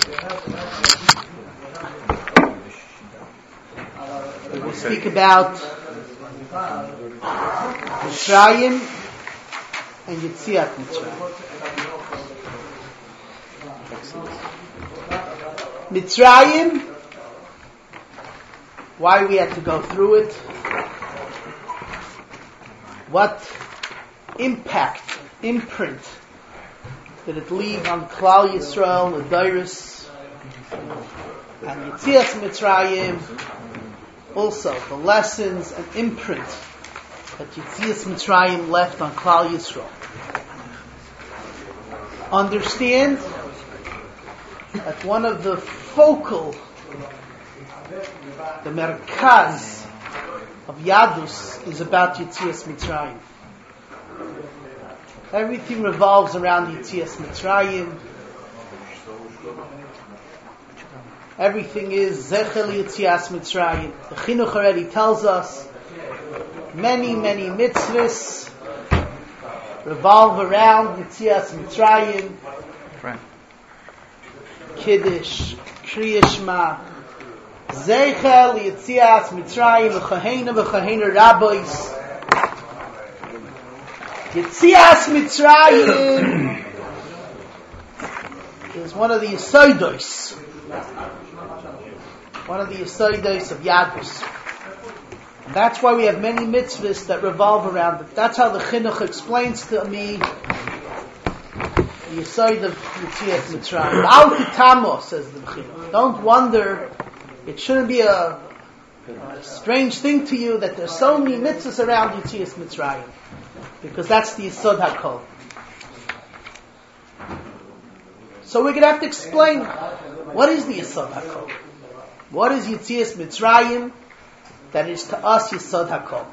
We will speak about Mitzrayim and Yetziat Mitzrayim. Mitzrayim, why we had to go through it, what impact, imprint did it leave on Klal Yisrael, the Dairis, and Yetziat Mitzrayim, also the lessons and imprint that Yetziat Mitzrayim left on Klal Yisrael. Understand that one of the focal, the merkaz of Yadus is about Yetziat Mitzrayim. Everything revolves around Yetziat Mitzrayim. Everything is Zechel Yetziat Mitzrayim. The Chinuch already tells us many mitzvahs revolve around Yetziat Mitzrayim. Kiddush, Kriya Shema, Zechel Yetziat Mitzrayim, V'chaheina Rabbis. Yetziat Mitzrayim is one of the Yesodos. One of the Yesodos of Yadus. And that's why we have many mitzvahs that revolve around it. That's how the Chinuch explains to me the Yesod of Yetziat Mitzrayim. Al Titamo, says the Chinuch. Don't wonder, it shouldn't be a strange thing to you that there's so many mitzvahs around Yetziat Mitzrayim. Because that's the Yesod HaKol. So we're going to have to explain, what is the Yesod HaKol? What is Yetziat Mitzrayim that is to us Yesod HaKol?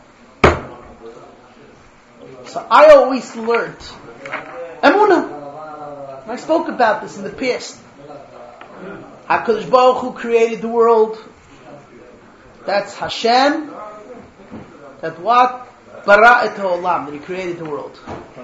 So I always learned Emunah. I spoke about this in the past. HaKadosh Baruch Hu created the world. That's Hashem. That what? Bara et ha'olam, that He created the world.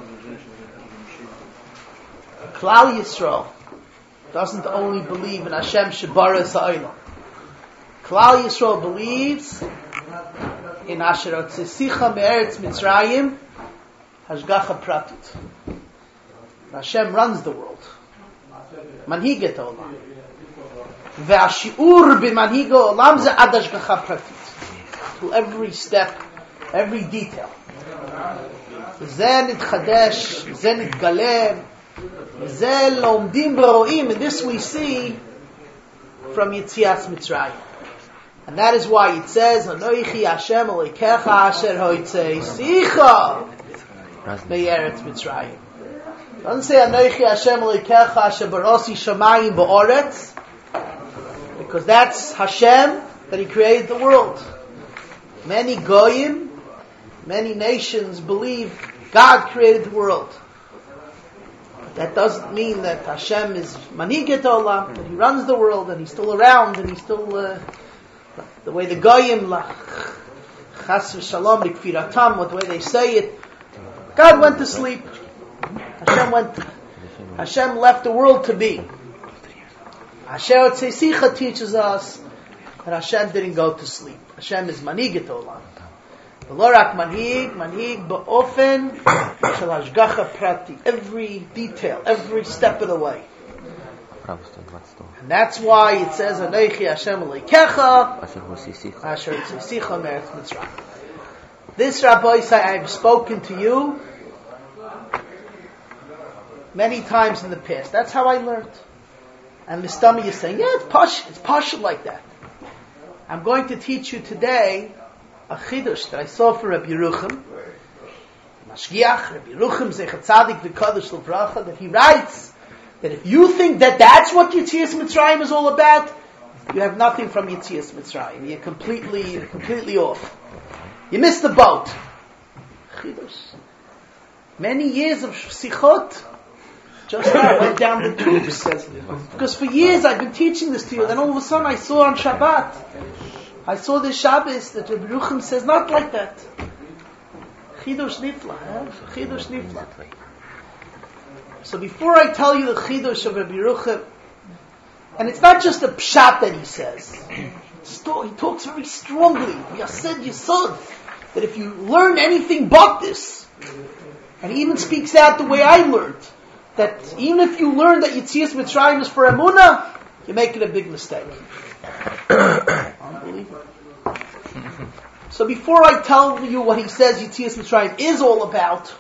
Klal Yisrael doesn't only believe in Hashem Shebara Sa'olam. Klal Yisrael believes in Asher Otzesicha Me'eretz Mitzrayim Hashgacha Pratit. Hashem runs the world. Manhiget ha'olam. Ve'ashi'ur b'manhig ha'olam ze ad Hashgacha Pratit. To every step, every detail. Zeh nitchadesh, zeh nitgaleh, zeh lomdim b'ro'im. And this we see from Yetziat Mitzrayim. And that is why it says, Anoichi Hashem Elokecha asher hotzeicha me'eretz Mitzrayim. It doesn't say Anoichi Hashem Elokecha asher barosi shamayim ba'oretz, because that's Hashem, that He created the world. Many goyim, many nations believe God created the world. But that doesn't mean that Hashem is Manhiget Olam, that He runs the world and He's still around and He's still the way the goyim Chas v'Shalom Likfiratam, the way they say it. God went to sleep. Hashem left the world to be. Asher Tzesicha teaches us that Hashem didn't go to sleep. Hashem is Manhiget Olam. Lo rak manhig ba'ofen shel hashgacha prati. Every detail, every step of the way. And that's why it says, Anoichi Hashem Elokecha asher tzisicha me'eretz Mitzrayim. This, Rabbi, I have spoken to you many times in the past. That's how I learned. And Mistami is saying, yeah, it's partial like that. I'm going to teach you today a chidush that I saw for Rabbi Yerucham, Mashgiach, Rabbi Yerucham, Zecher Tzadik V'Kadosh L'Bracha, that he writes that if you think that that's what Yetziat Mitzrayim is all about, you have nothing from Yetziat Mitzrayim. You're completely off. You missed the boat. Chidush. Many years of sichot just now went down the tubes. Because for years I've been teaching this to you, then all of a sudden I saw on Shabbat, I saw this Shabbos that Rabbi Yerucham says not like that. Chidush nifla. Chidush nifla. So before I tell you the Chidush of Rabbi Yerucham, And it's not just a pshat that he says. He talks very strongly. Yased Yesod, that if you learn anything but this, and he even speaks out the way I learned, that even if you learn that Yetzias Mitzrayim is for Emunah, you're making a big mistake. Unbelievable. So before I tell you what he says Yetzias Mitzrayim is all about,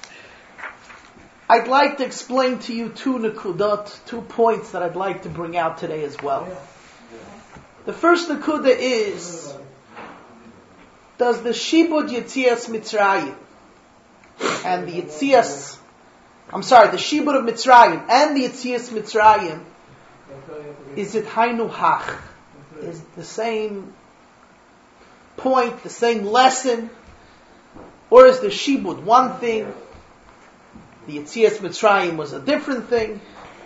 I'd like to explain to you 2 nekudot, 2 points that I'd like to bring out today as well. The first nekuda is, does the Shibud Yetzias Mitzrayim and the Shibud of Mitzrayim and the Yetzias Mitzrayim, is it Hainu Hach? Is it the same point, the same lesson? Or is the Shibud one thing, the Yetzias Mitzrayim was a different thing?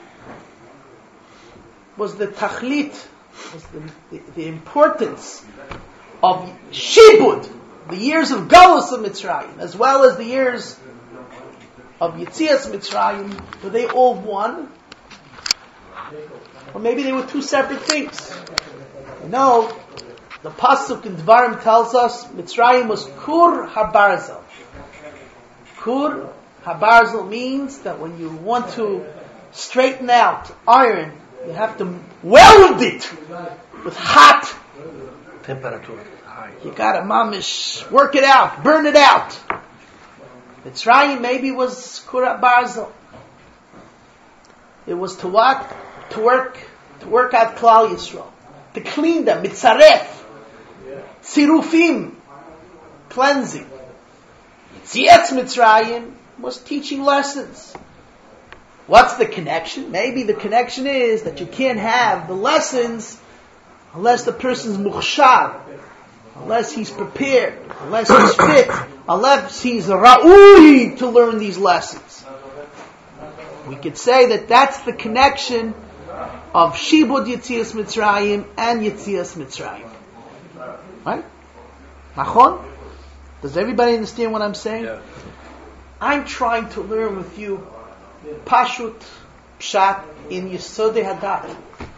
Was the Tachlit, was the importance of Shibud, the years of Galus of Mitzrayim, as well as the years of Yetzias Mitzrayim, were they all one? Or maybe they were 2 separate things. No, the Pasuk in Dvarim tells us Mitzrayim was Kur HaBarzel. Kur HaBarzel means that when you want to straighten out iron, you have to weld it with hot temperature. You gotta mamish, work it out, burn it out. Mitzrayim maybe was Kur HaBarzel. It was to what? To work out Klal Yisrael. To clean them, mitzaref, tzirufim, cleansing. Yetzias Mitzrayim was teaching lessons. What's the connection? Maybe the connection is that you can't have the lessons unless the person's mukhshar, unless he's prepared, unless he's fit, unless he's ra'ui to learn these lessons. We could say that that's the connection of Shibud Yetzias Mitzrayim and Yetzias Mitzrayim. Right? Nachon? Does everybody understand what I'm saying? Yeah. I'm trying to learn with you Pashut Pshat in Yesodei Hadat.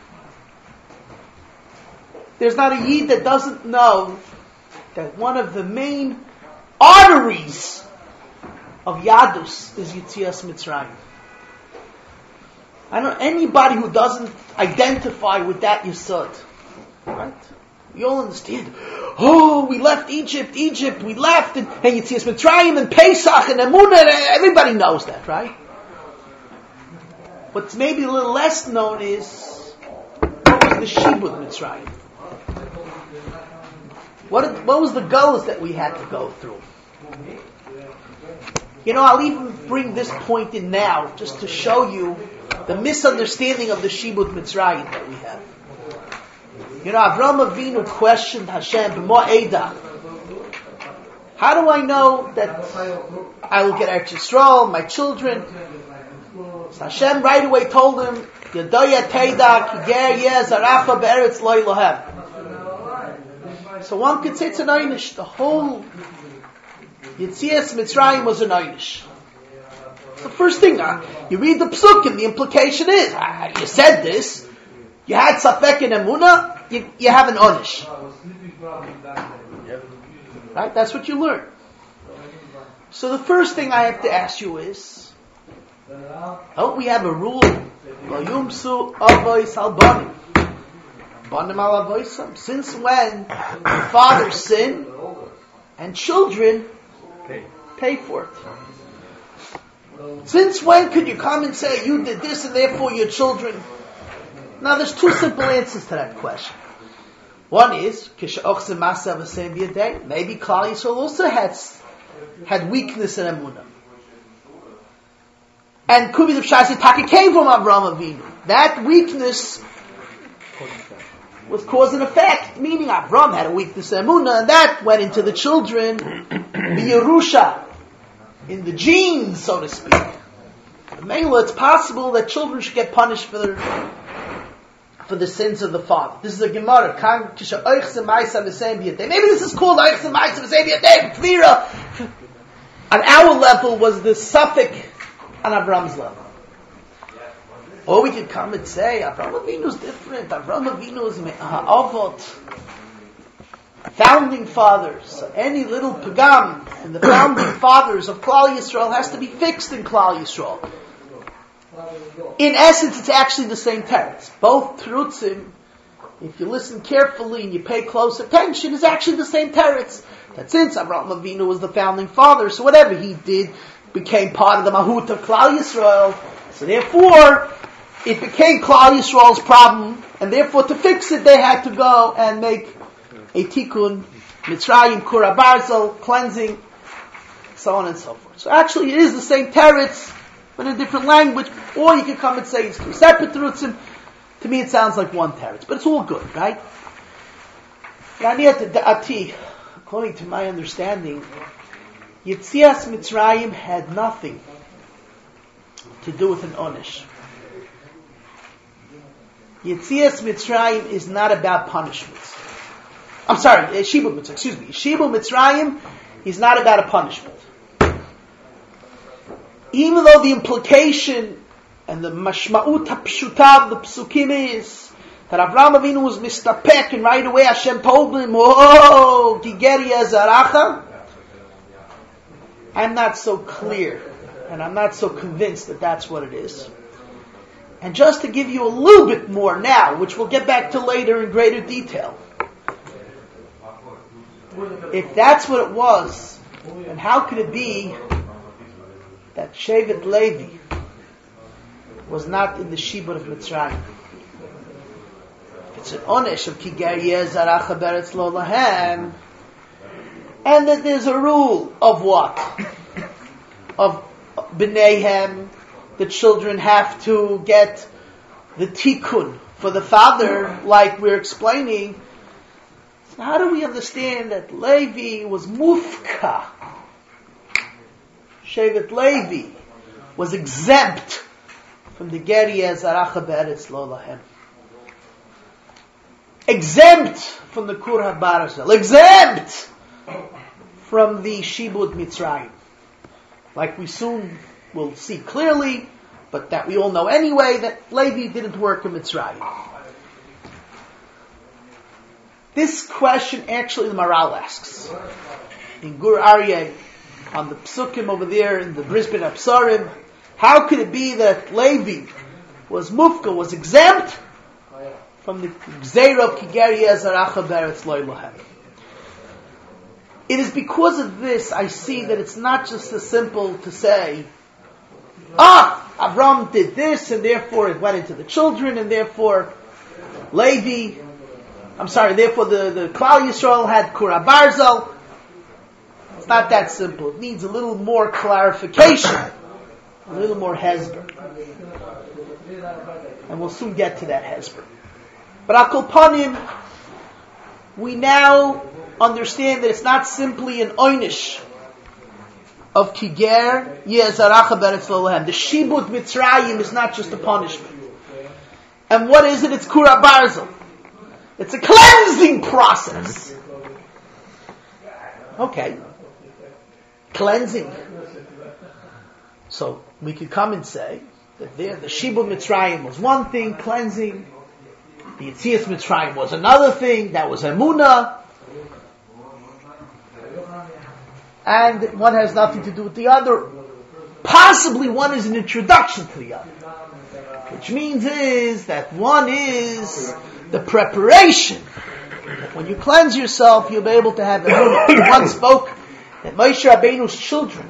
There's not a Yid that doesn't know that one of the main arteries of Yadus is Yetzias Mitzrayim. I don't know anybody who doesn't identify with that Yesod. Right? We all understand. Oh, we left Egypt, we left, and Yetzias Mitzrayim, and Pesach, and Emunah, and everybody knows that, right? What's maybe a little less known is, what was the Shibud Mitzrayim? What was the goals that we had to go through? I'll even bring this point in now, just to show you the misunderstanding of the Shibud Mitzrayim that we have. Avraham Avinu questioned Hashem, B'mo Eida. How do I know that I will get Eretz Yisrael, my children? So Hashem right away told him, Yadoya Teida, Kiger Yeh Zaracha Be'eretz Lo Elohem. So one could say it's an einish. The whole Yetzias Mitzrayim was an einish. The first thing, you read the Psuk and the implication is, you said this, you had Safek and Emunah, you have an Onish. Right? That's what you learn. So the first thing I have to ask you is, don't we have a rule? Since when fathers sin and children pay for it? Since when could you come and say you did this and therefore your children? Now there's 2 simple answers to that question. One is maybe Klal Yisrael also had weakness in Emunah. And Kubi the Pshasi Taka came from Avraham Avinu. That weakness was cause and effect, meaning Avraham had a weakness in Emunah, and that went into the children, the Yerusha, in the genes, so to speak. Mainly, it's possible that children should get punished for the sins of the father. This is a Gemara. Maybe this is called Eichs and Ma'aseh V'Seim B'Yadayim. Kvira. On our level was the suffix on Avram's level. Or we could come and say, Avraham Avinu is different. Avraham Avinu is Ha'avot, founding fathers. So any little pagam in the founding fathers of Klal Yisrael has to be fixed in Klal Yisrael. In essence, it's actually the same teretz. Both terutzim, if you listen carefully and you pay close attention, is actually the same teretz. That since Avraham Avinu was the founding father, so whatever he did became part of the mahut of Klal Yisrael. So therefore, it became Klal Yisrael's problem, and therefore to fix it, they had to go and make a tikkun, Mitzrayim, Kura Barzel, cleansing, so on and so forth. So actually, it is the same teretz, but in a different language. Or you can come and say it's two separate terutzim. To me, it sounds like one teretz, but it's all good, right? According to my understanding, Yetzias Mitzrayim had nothing to do with an onish. Yetzias Mitzrayim is not about punishments. I'm sorry, Shibud Mitzrayim, excuse me. Shibud Mitzrayim is not about a punishment. Even though the implication and the mashma'ut ha'pshuta of the psukim is that Avraham Avinu was mistapek and right away Hashem told him, oh, Gigeri Azaracha, I'm not so clear and I'm not so convinced that that's what it is. And just to give you a little bit more now, which we'll get back to later in greater detail, if that's what it was, then how could it be that Shevet Levi was not in the Shibud of Mitzrayim? It's an onesh of Kiger Yezaracha Beretz Lo Lahem, and that there's a rule of what? Of B'neihem, the children have to get the tikkun for the father, like we're explaining. So how do we understand that Levi was mufka? Shevet Levi was exempt from the Geri Yezaracha Beretz Lo Lahem. Exempt from the Kur HaBarzel. Exempt from the Shibud Mitzrayim. Like we soon will see clearly, but that we all know anyway, that Levi didn't work in Mitzrayim. This question actually the Maral asks. In Gur Aryeh, on the Psukim over there in the Brisbane Absarim, how could it be that Levi was mufka, was exempt from the Gzeira of Kiger Yezaracha Beretz Lo Lahem? It is because of this I see that it's not just as simple to say, Avram did this and therefore it went into the children and therefore the Klal Yisrael had Kura Barzel. It's not that simple. It needs a little more clarification, a little more hesber. And we'll soon get to that hesber. But Al Kol Panim, we now understand that it's not simply an oynish of Kiger Yezaracha Beretz Lo Lahem. The Shibud Mitzrayim is not just a punishment. And what is it? It's Kura Barzel. It's a cleansing process. Okay. Cleansing. So we could come and say that there the Shibud Mitzrayim was one thing, cleansing. The Yetzias Mitzrayim was another thing, that was Emunah. And one has nothing to do with the other. Possibly one is an introduction to the other. Which means is that one is the preparation. That when you cleanse yourself, you'll be able to have Emunah. One spoke that Moshe Rabbeinu's children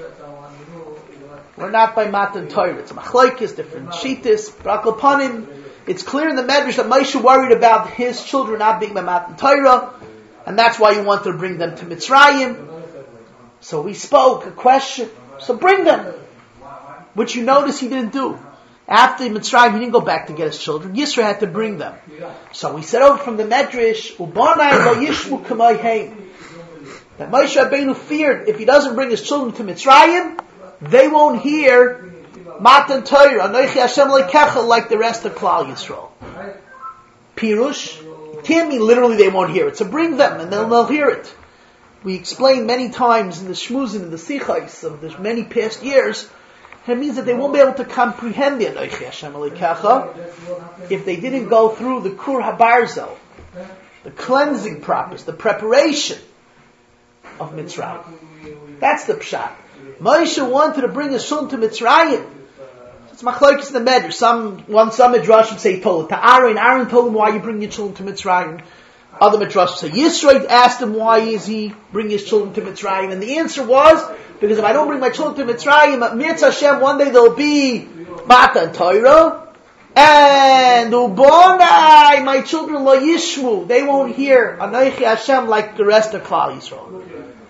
were not by Matan Torah. It's a machlokes, different shittis, Brakal Panim. It's clear in the Medrash that Moshe worried about his children not being by Matan Torah, and that's why he wanted to bring them to Mitzrayim. So we spoke a question. So bring them, which you notice he didn't do. After Mitzrayim, he didn't go back to get his children. Yisro had to bring them. So we said over from the Medrash, Ubanai lo yishmu kamay heim. That Moshe Rabbeinu feared if he doesn't bring his children to Mitzrayim, they won't hear Matan Torah, Anochi Hashem Lekecha, like the rest of Klal Yisrael. Pirush, it can't mean literally they won't hear it. So bring them and then they'll hear it. We explained many times in the Shmuzin and the Sichais of the many past years And it means that they won't be able to comprehend the Anochi Hashem Elokecha if they didn't go through the Kur HaBarzel, the cleansing process, the preparation of Mitzrayim. That's the pshat. Moshe wanted to bring his son to Mitzrayim. It's machlokes in the Medrash. Some Midrashim say he told it to Aaron. Aaron told him, why you bring your children to Mitzrayim. Other Midrashim say Yisro asked him, why is he bring his children to Mitzrayim? And the answer was, because if I don't bring my children to Mitzrayim, at Mirz Hashem, one day there'll be Matan Torah, and Ubonai, my children lo yishmu, they won't hear Anochi Hashem like the rest of Klal Yisrael.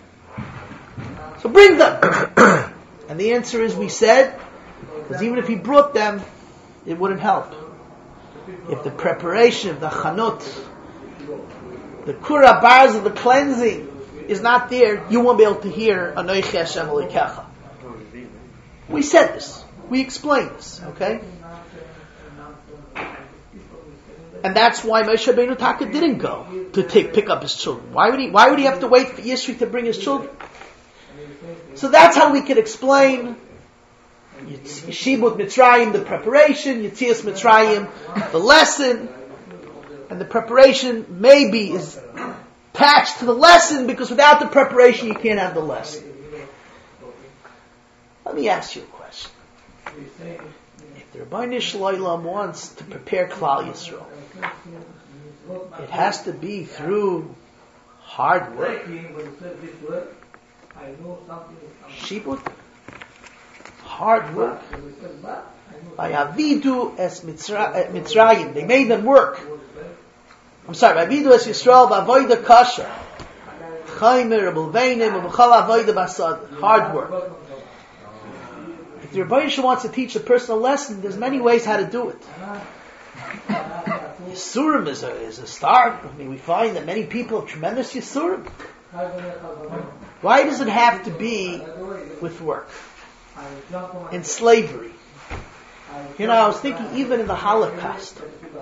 So bring them. And the answer is, we said, because even if he brought them, it wouldn't help. If the preparation of the chanut, the kura bars of the cleansing is not there, you won't be able to hear Anochi Hashem Elokecha. We said this. We explained this. Okay? And that's why Moshe Rabbeinu Taka didn't go to pick up his children. Why would he have to wait for Yisri to bring his children? So that's how we could explain Shibut Mitzrayim, the preparation, Yetzias Mitzrayim, the lesson, and the preparation maybe is attached to the lesson, because without the preparation you can't have the lesson. Let me ask you a question. If the Rebbeinu Shalom wants to prepare Klal Yisrael, it has to be through hard work. Shibut, hard work. By Avidu es Mitzrayim, they made them work. I'm sorry, by Avidu es Yisrael, ba'avoida kasha, chaymer, b'lveinim, b'chal avoida basad, hard work. If the Rebbeinu Shalom wants to teach a person a lesson, there's many ways how to do it. Yisurim is a start. I mean, we find that many people have tremendous Yisurim. Why does it have to be with work? In slavery. I was thinking even in the Holocaust,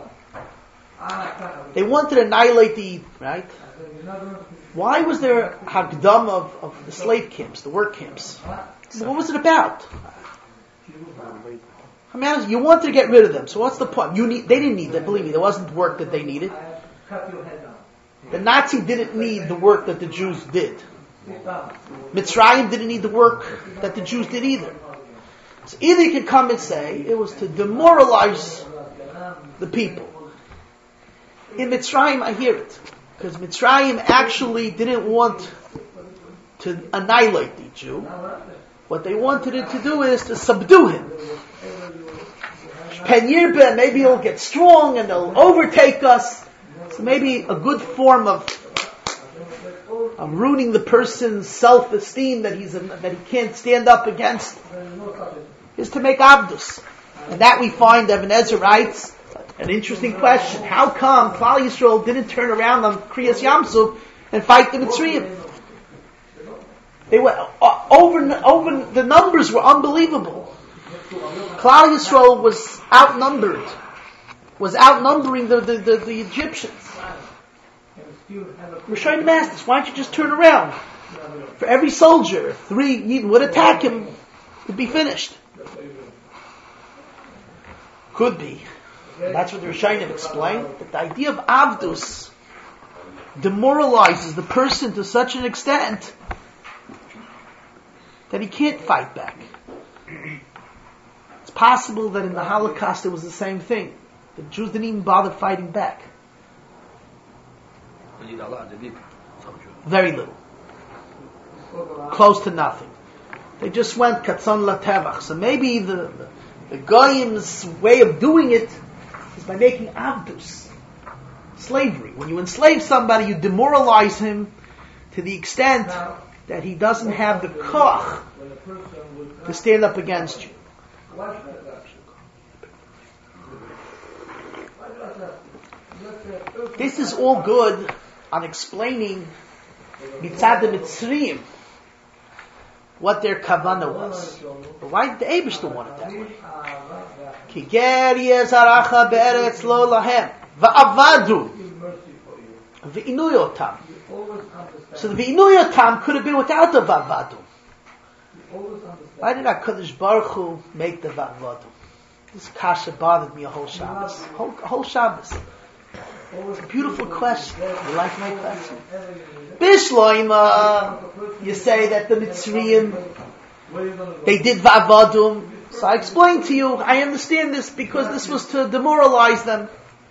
they wanted to annihilate the Eden, right? Why was there Hagdam of the slave camps, the work camps? What was it about? I mean, you wanted to get rid of them, so what's the point? They didn't need that, believe me, there wasn't work that they needed. The Nazi didn't need the work that the Jews did. Mitzrayim didn't need the work that the Jews did either. So either you can come and say it was to demoralize the people. In Mitzrayim, I hear it. Because Mitzrayim actually didn't want to annihilate the Jew. What they wanted it to do is to subdue him. Maybe he'll get strong and they'll overtake us. So maybe a good form of ruining the person's self-esteem that he can't stand up against is to make Abdus. And that we find, Ibn Ezra writes, an interesting question. How come Klal Yisrael didn't turn around on Kriyas Yamsuf and fight the Mitzrayim? They were over the numbers were unbelievable. Klal Yisrael was outnumbering the Egyptians. We're showing the masters, why don't you just turn around? For every soldier, 3 Yidden would attack him, it'd be finished. Could be. That's what the Rishonim explained, that the idea of Avdus demoralizes the person to such an extent that he can't fight back. It's possible that in the Holocaust it was the same thing. The Jews didn't even bother fighting back. Very little. Close to nothing. They just went katzon latevach. So maybe the Goyim's way of doing it is by making avdus, slavery. When you enslave somebody, you demoralize him to the extent that he doesn't have the koch to stand up against you. This is all good on explaining mitzad the Mitzrayim what their kavanah was. But why did the Eibishter want it that way? Ki ger yezaracha be'eretz lo lahem va'avadu v'inuyotam. So the v'inuyotam could have been without the va'avadu. Why did HaKadosh Baruch Hu make the Va'avadu? This kasha bothered me a whole Shabbos. Whole Shabbos. It's a beautiful question. You like my question? Bishloima, you say that the Mitzrayim, they did Va'avadum. So I explained to you, I understand this because this was to demoralize them.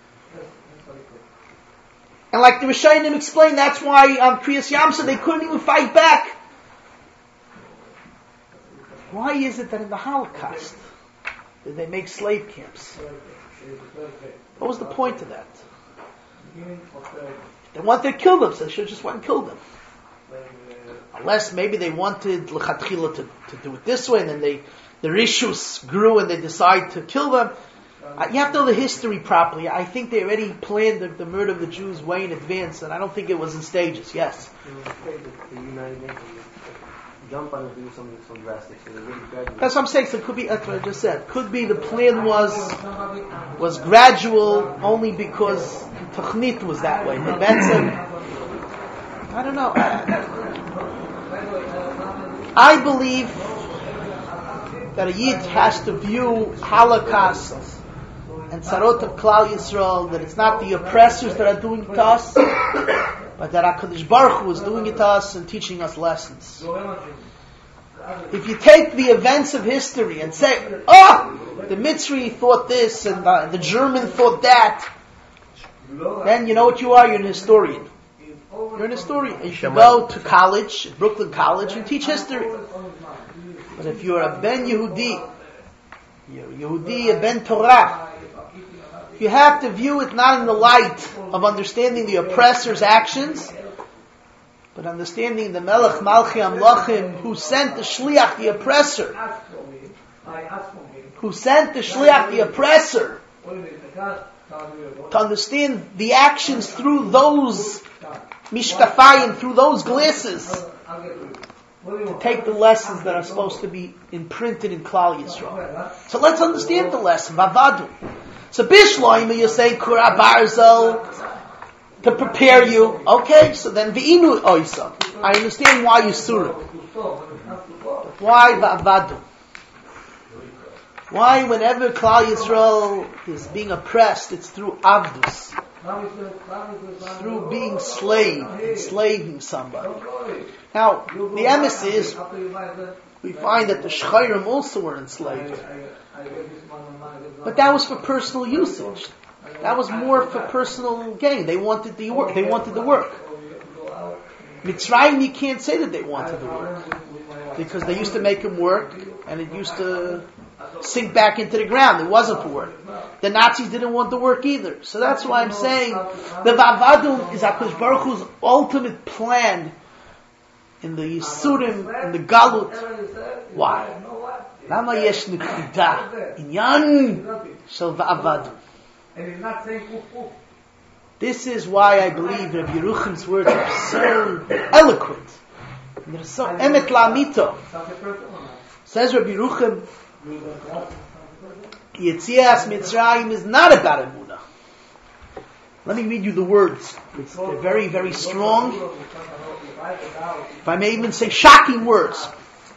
And like the Rishonim explained, that's why on Kriyas Yamsuf they couldn't even fight back. Why is it that in the Holocaust did they make slave camps? What was the point of that? They wanted to kill them, so they should have just went and killed them. Unless maybe they wanted L'chatchila to do it this way, and then their issues grew and they decided to kill them. You have to know the history properly. I think they already planned the murder of the Jews way in advance, and I don't think it was in stages. Yes? Jump on and do something so drastic. So that's what I'm saying. So it could be, that's what I just said. Could be the plan was gradual only because Tachnit was that way. But I don't know. I believe that a Yid has to view Holocaust and Tzarot of Klal Yisrael, that it's not the oppressors that are doing it to us, but that HaKadosh Baruch Hu is doing it to us and teaching us lessons. If you take the events of history and say, the Mitzri thought this and the German thought that, then you know what you are, you're an historian. You're an historian. You should go to college, Brooklyn College, and teach history. But if you're a Ben Yehudi, you're a Yehudi, a Ben Torah, you have to view it not in the light of understanding the oppressor's actions, but understanding the Melech Malchi Amlachim who sent the Shliach, the oppressor, to understand the actions through those mishkafayim, through those glasses, to take the lessons that are supposed to be imprinted in Klal Yisrael. So let's understand the lesson, Vavadu. So Bishloima, you say Kura Barzel to prepare you. Okay, so then V'inu Oisa. I understand why you surah. But why Vavadu? Why whenever Klal Yisrael is being oppressed, it's through Avdus. Through being enslaving somebody. Now, the emes is, we find that the Shchayrim also were enslaved. But that was for personal usage. That was more for personal gain. They wanted the work. Mitzrayim, you can't say that they wanted the work. Because they used to make them work, and it used to sink back into the ground. It wasn't for work. The Nazis didn't want the work either. So that's why I'm saying the Vavadum is HaKadosh Baruch Hu's ultimate plan in the Yisurim, in the Galut. Why? Lama yesh nekuda inyan shel Vavadum. This is why I believe Rabbi Yeruchim's words are so eloquent. They're so emet la'amito. Says Rabbi Yeruchim, Yetzias Mitzrayim is not about Emunah. Let me read you the words. They're very, very strong. If I may even say shocking words.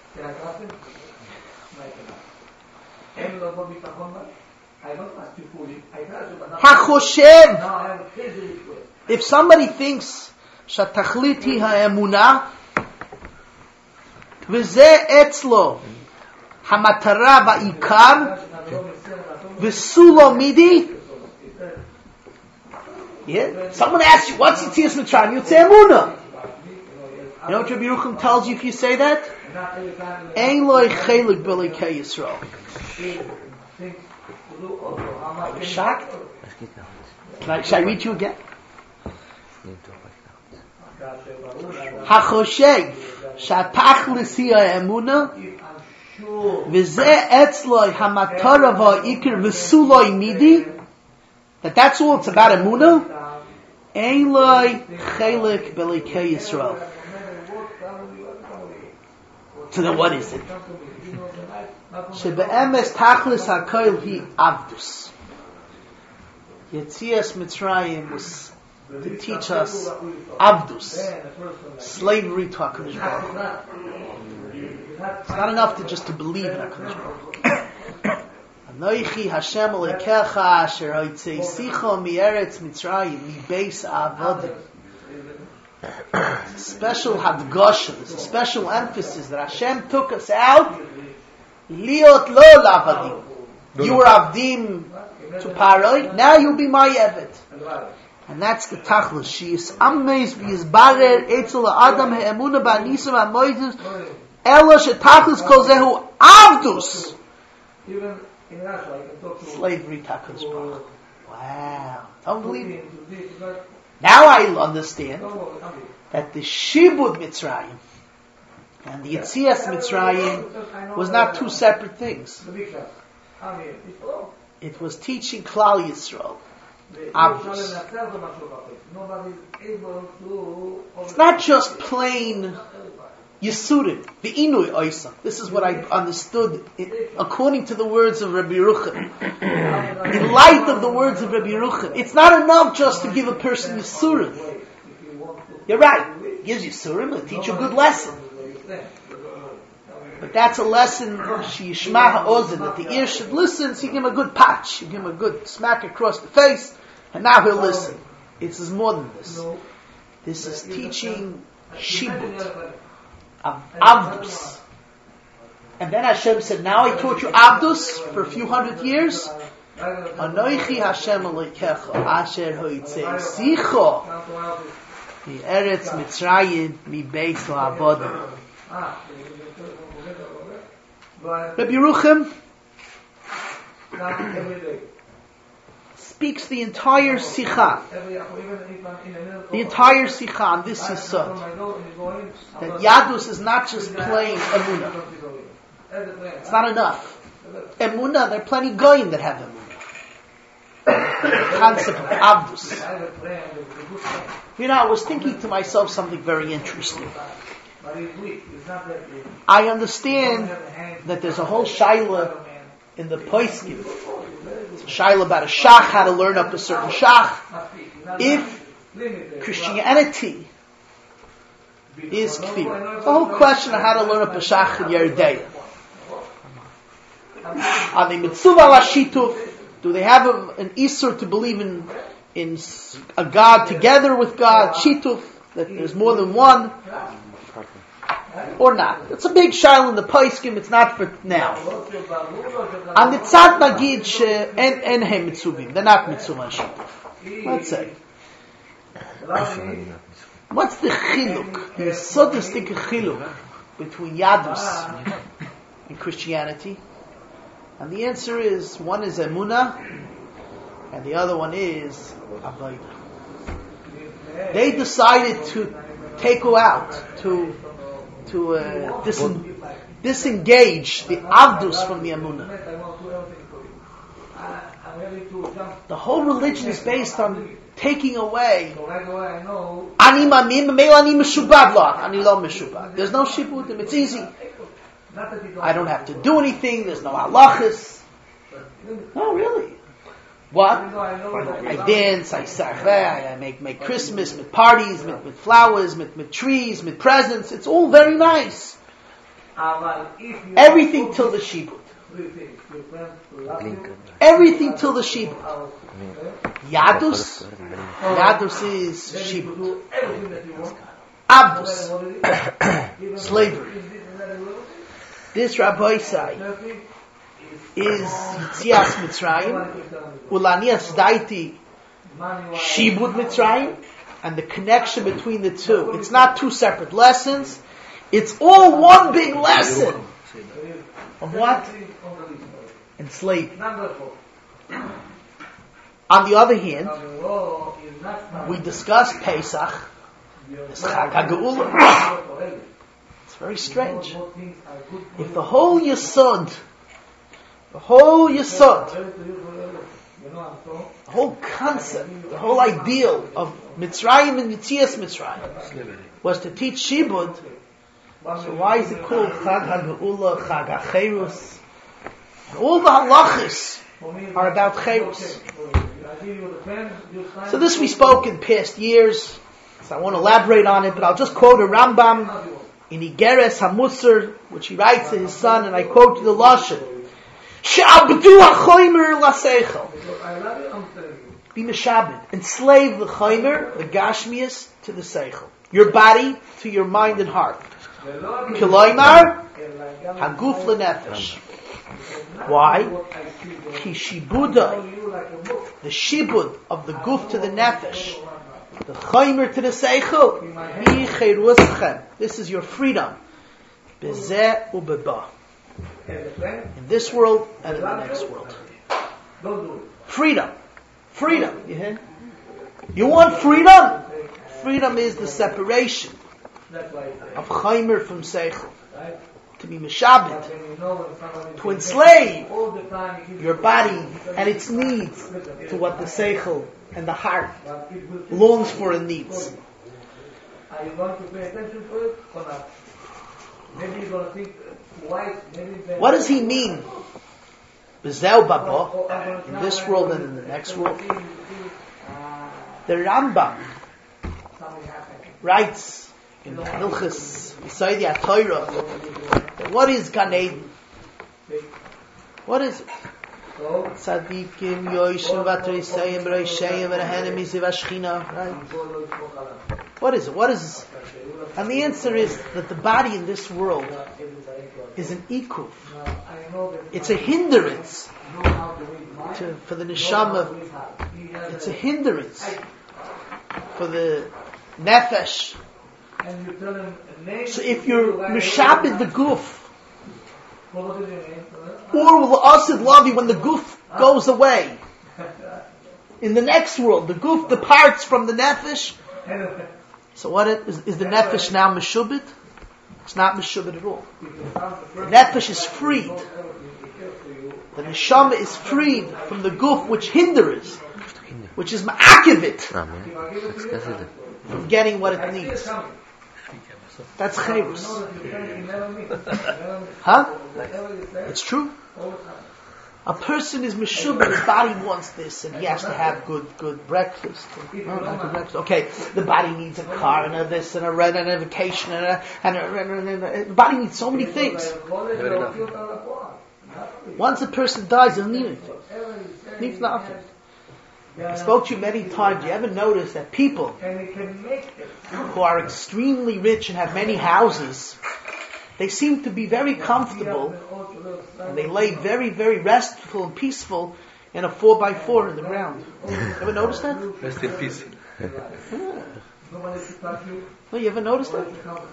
HaChoshev. If somebody thinks Shatachliti ha'emunah v'zeh etzlo hamatara va'ikar v'sulo midi. Yeah. Someone asks you, what's Yetzias Mitzrayim? You'd say Emunah. You know what Rabbi Yeruchim tells you if you say that? Ein loy chelik b'likei Yisrael. Are you shocked? Should I read you again? HaChoshev shatachlis hi ha'emunah v'zeh etzloi hamatara va'ikar v'suloi midi, that's all it's about Emunah. Ein loi chelik b'likei Yisrael. So then what is it? Shebe'emes tachlis ha'koil hi avdus. Yetzias Mitzrayim was to teach us avdus, slavery to HaKadosh Baruch Hu. It's not enough to believe in HaKadosh Baruch Hu. Anoichi Hashem Elokecha asher hoitzeisicha mieretz Mitzrayim mibeis avodim. Special hadgasha, there's a special emphasis that Hashem took us out. Liot lo lavadim. You were avdim to Paroi, now you'll be my evet. And that's the tachlis. She is amazed v'yizbarer etzel ha'adam ha'emuna ba'nisam ha'moides ela she'tachlis kol zehu avdus. Slavery tachlis baruch. Wow. Don't believe it. Now I understand that the Shibud Mitzrayim and the Yetzias Mitzrayim was not two separate things. It was teaching Klal Yisrael. Avdus. It's not just plain Yisurim, the Inui Oisam. This is what I understood according to the words of Rabbi Yerucham. In light of the words of Rabbi Yerucham, it's not enough just to give a person Yisurim. You're right. It gives Yisurim to teach a good lesson. But that's a lesson, Shishma ha'ozen, that the ear should listen, so you give him a good patch, you give him a good smack across the face, and now he'll listen. It's more than this. This is teaching Shibut, of Avdus. And then Hashem said, now I taught you Avdus for a few hundred years. Anoichi Hashem Elokecha asher hoitzeisicha mi'eretz Mitzrayim mibeis ha'avodim. Rabbi Yerucham speaks the entire Sikha. The entire Sikha on this Yisod. That Yadus is not just plain Emunah. It's not enough. Emunah, there are plenty goyim that have Emunah. The concept of Avdus. I was thinking to myself something very interesting. I understand that there's a whole shaila in the Poskim. It's a shaila about a shach, how to learn up a certain shach. If Christianity is kfir, it's a whole question of how to learn up a shach in Yeridea. Are they mitzvah lashituf? Do they have an isur to believe in a God together with God? Shituf, that there's more than one. Or not. It's a big shaila in the Poskim, it's not for now. And the tzad nagid en hem mitzuvim. They're not mitzvah shituf. Let's say. What's the chiluk? The sodistic chiluk between Yadus and Christianity? And the answer is, one is Emunah, and the other one is Avodah. They decided to take her out, to disengage the Avdus from the Emunah. The whole religion is based on taking away Ani mamim, meil ani meshubad lo, ani lo meshubad. There's no shibutim, it's easy. I don't have to do anything, there's no halachas. No, really. What? I dance, I sarveh, I make Christmas, with parties, with flowers, with trees, with presents. It's all very nice. Everything till the shibud. Everything till the shibud. Yadus is shibud. Abdus, slavery. This Rabbi Isai is Yitzias Mitzrayim, Ulanias Daiti Shibud Mitzrayim, and the connection between the two. It's not two separate lessons. It's all one big lesson. Of what? Enslavement. On the other hand, we discussed Pesach, this Chag HaGeula. It's very strange. If the whole Yesod, the whole concept, the whole ideal of Mitzrayim and Yetzias Mitzrayim was to teach Shibud, so why is it called Chag HaGeula, Chag HaCherus? All the halachas are about Cherus. So this we spoke in past years, so I won't elaborate on it, but I'll just quote a Rambam in Igeres HaMusar, which he writes to his son, and I quote the Lashon, She'abdu ha'chomer la'seichel. Be meshabed. Enslave the chomer, the gashmias, to the seichel. Your body to your mind and heart. Kiloymar, haguf lenefesh. Why? Ki shibudai, the shibud of the guf to the nefesh, the chomer to the seichel. Hi cheiruschem. This is your freedom. Bezeh ubeba. In this world and in the next world. Freedom. Freedom. You hear? You want freedom? Freedom is the separation of chaimer from seichel. To be meshabed. To enslave your body and its needs to what the seichel and the heart longs for and needs. Are you going to pay attention to it or not? Maybe you're going to think twice, what does he mean? B'zeu baba, in this world and in the next world. The Rambam writes in Hilchos Yesodei HaTorah that what is Gan Eden? What is it? Tzadikim yoishem v'atoisayim v'reishayim v'rehenim miziv hashchina. Right? What is it? What is? And the answer is that the body in this world is an ikuf. It's a hindrance for the neshama. It's a hindrance for the nefesh. So if you're mishabed the guf, or will asid lavi when the guf goes away, in the next world, the guf departs from the nefesh. So what is the nefesh now meshubit? It's not meshubit at all. The nefesh is freed. The neshama is freed from the guf which hinders, which is ma'akivit, from getting what it needs. That's chayrus. Huh? It's true. A person is meshubit, his body wants this, and he has to have good breakfast. Okay, the body needs a car, and a this, and a rent, and a vacation, and the body needs so many things. Once a person dies, he doesn't need anything. He needs nothing. I spoke to you many times. You ever notice that people who are extremely rich and have many houses, they seem to be very comfortable, and they lay very, very restful and peaceful in a 4x4 in the ground. Ever notice that? Rest in peace. Yeah. No, you ever notice that?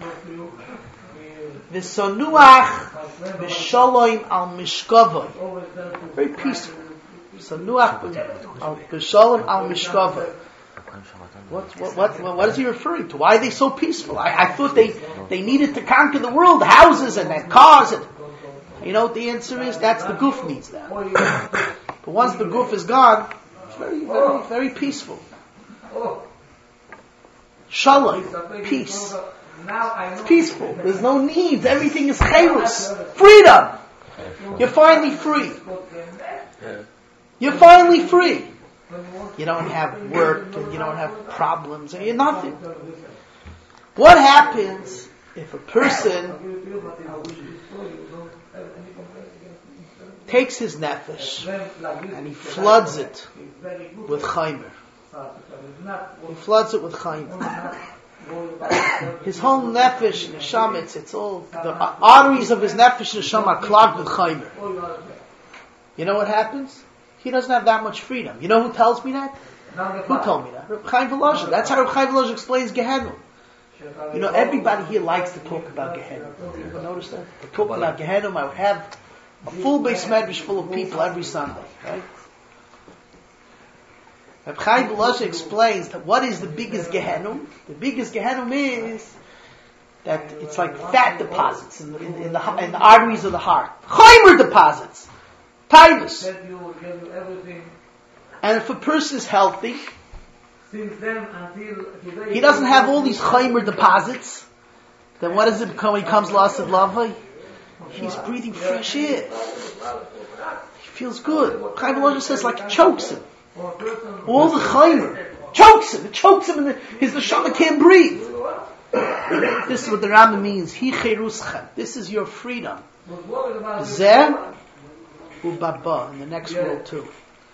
V'sonuach v'shalom al mishkavah. Very peaceful. V'sonuach v'shalom al mishkavah. What is he referring to? Why are they so peaceful? I thought they needed to conquer the world, houses and cars. And, you know what the answer is? That's the guf needs that. But once the guf is gone, it's very, very, very peaceful. Shalom, peace. It's peaceful. There's no needs. Everything is chayrus. Freedom. You're finally free. You're finally free. You don't have work and you don't have problems and you're nothing. What happens if a person takes his nefesh and he floods it with chaimer? He floods it with chaimer. His whole nefesh and neshama, it's all, the arteries of his nefesh and neshama are clogged with chaimer. You know what happens? He doesn't have that much freedom. You know who tells me that? Who told me that? Reb Chaim Volozhin. That's how Reb Chaim Volozhin explains Gehenna. You know, everybody here likes to talk about Gehenna. You ever notice that? To talk about Gehenna, I would have a full base medrash full of people every Sunday, right? Reb Chaim Volozhin explains that what is the biggest Gehenna? The biggest Gehenna is that it's like fat deposits in the arteries of the heart. Chaimer deposits. Tireless. And if a person is healthy, he doesn't have all these chaimer deposits, then what does it become when he comes lost at Lavai? He's breathing fresh air. He feels good. Chaim Volozhin says like it chokes him. All the chaimer chokes him. It chokes him and his neshama can't breathe. This is what the Rambam means. Hi cheruschem. This is your freedom. Zeh ubaba in the next world too.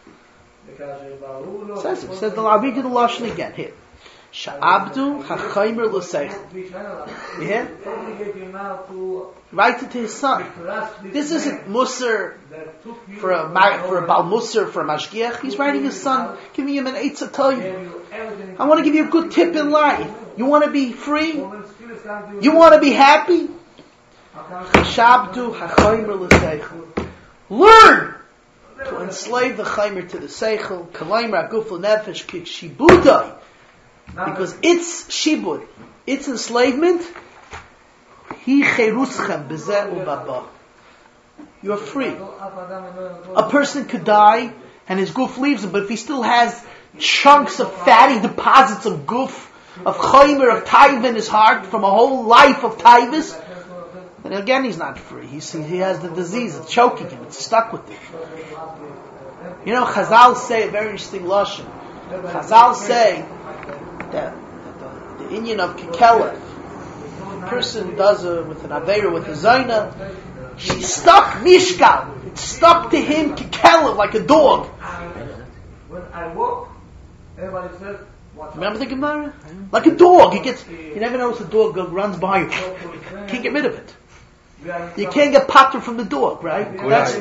Says it. Says the I'll read you the lashon again here. Sha'abdu hachaymer l'seichel. You hear? Writes it to his son. This isn't Musar for a Bal Musar, for a Mashgiach. He's writing his son, giving him an Eitzah Toyim. I want to give you a good tip in life. You want to be free? You want to be happy? Shabdu hachaymer l'seichel. Learn to enslave the chaymer to the seichel. Kalaymer aguf l'nefesh kik shibudai. Because it's shibud, it's enslavement. Hi cheruschem bezeh ubaba. You're free. A person could die and his goof leaves him, but if he still has chunks of fatty deposits of goof, of chaymer, of taiva in his heart from a whole life of taivas, then again he's not free. He has the disease, it's choking him, it's stuck with him. You know, Chazal say a very interesting lashon. Chazal say that the inyan of Kikelev, a person does with an Aveira, with a Zaina, she's stuck Mishkal. It's stuck to him Kikelev like a dog. When I walk, everybody says, remember the Gemara? Like a dog. You never notice a dog runs behind you. Can't get rid of it. You can't get patter from the dog, right? That's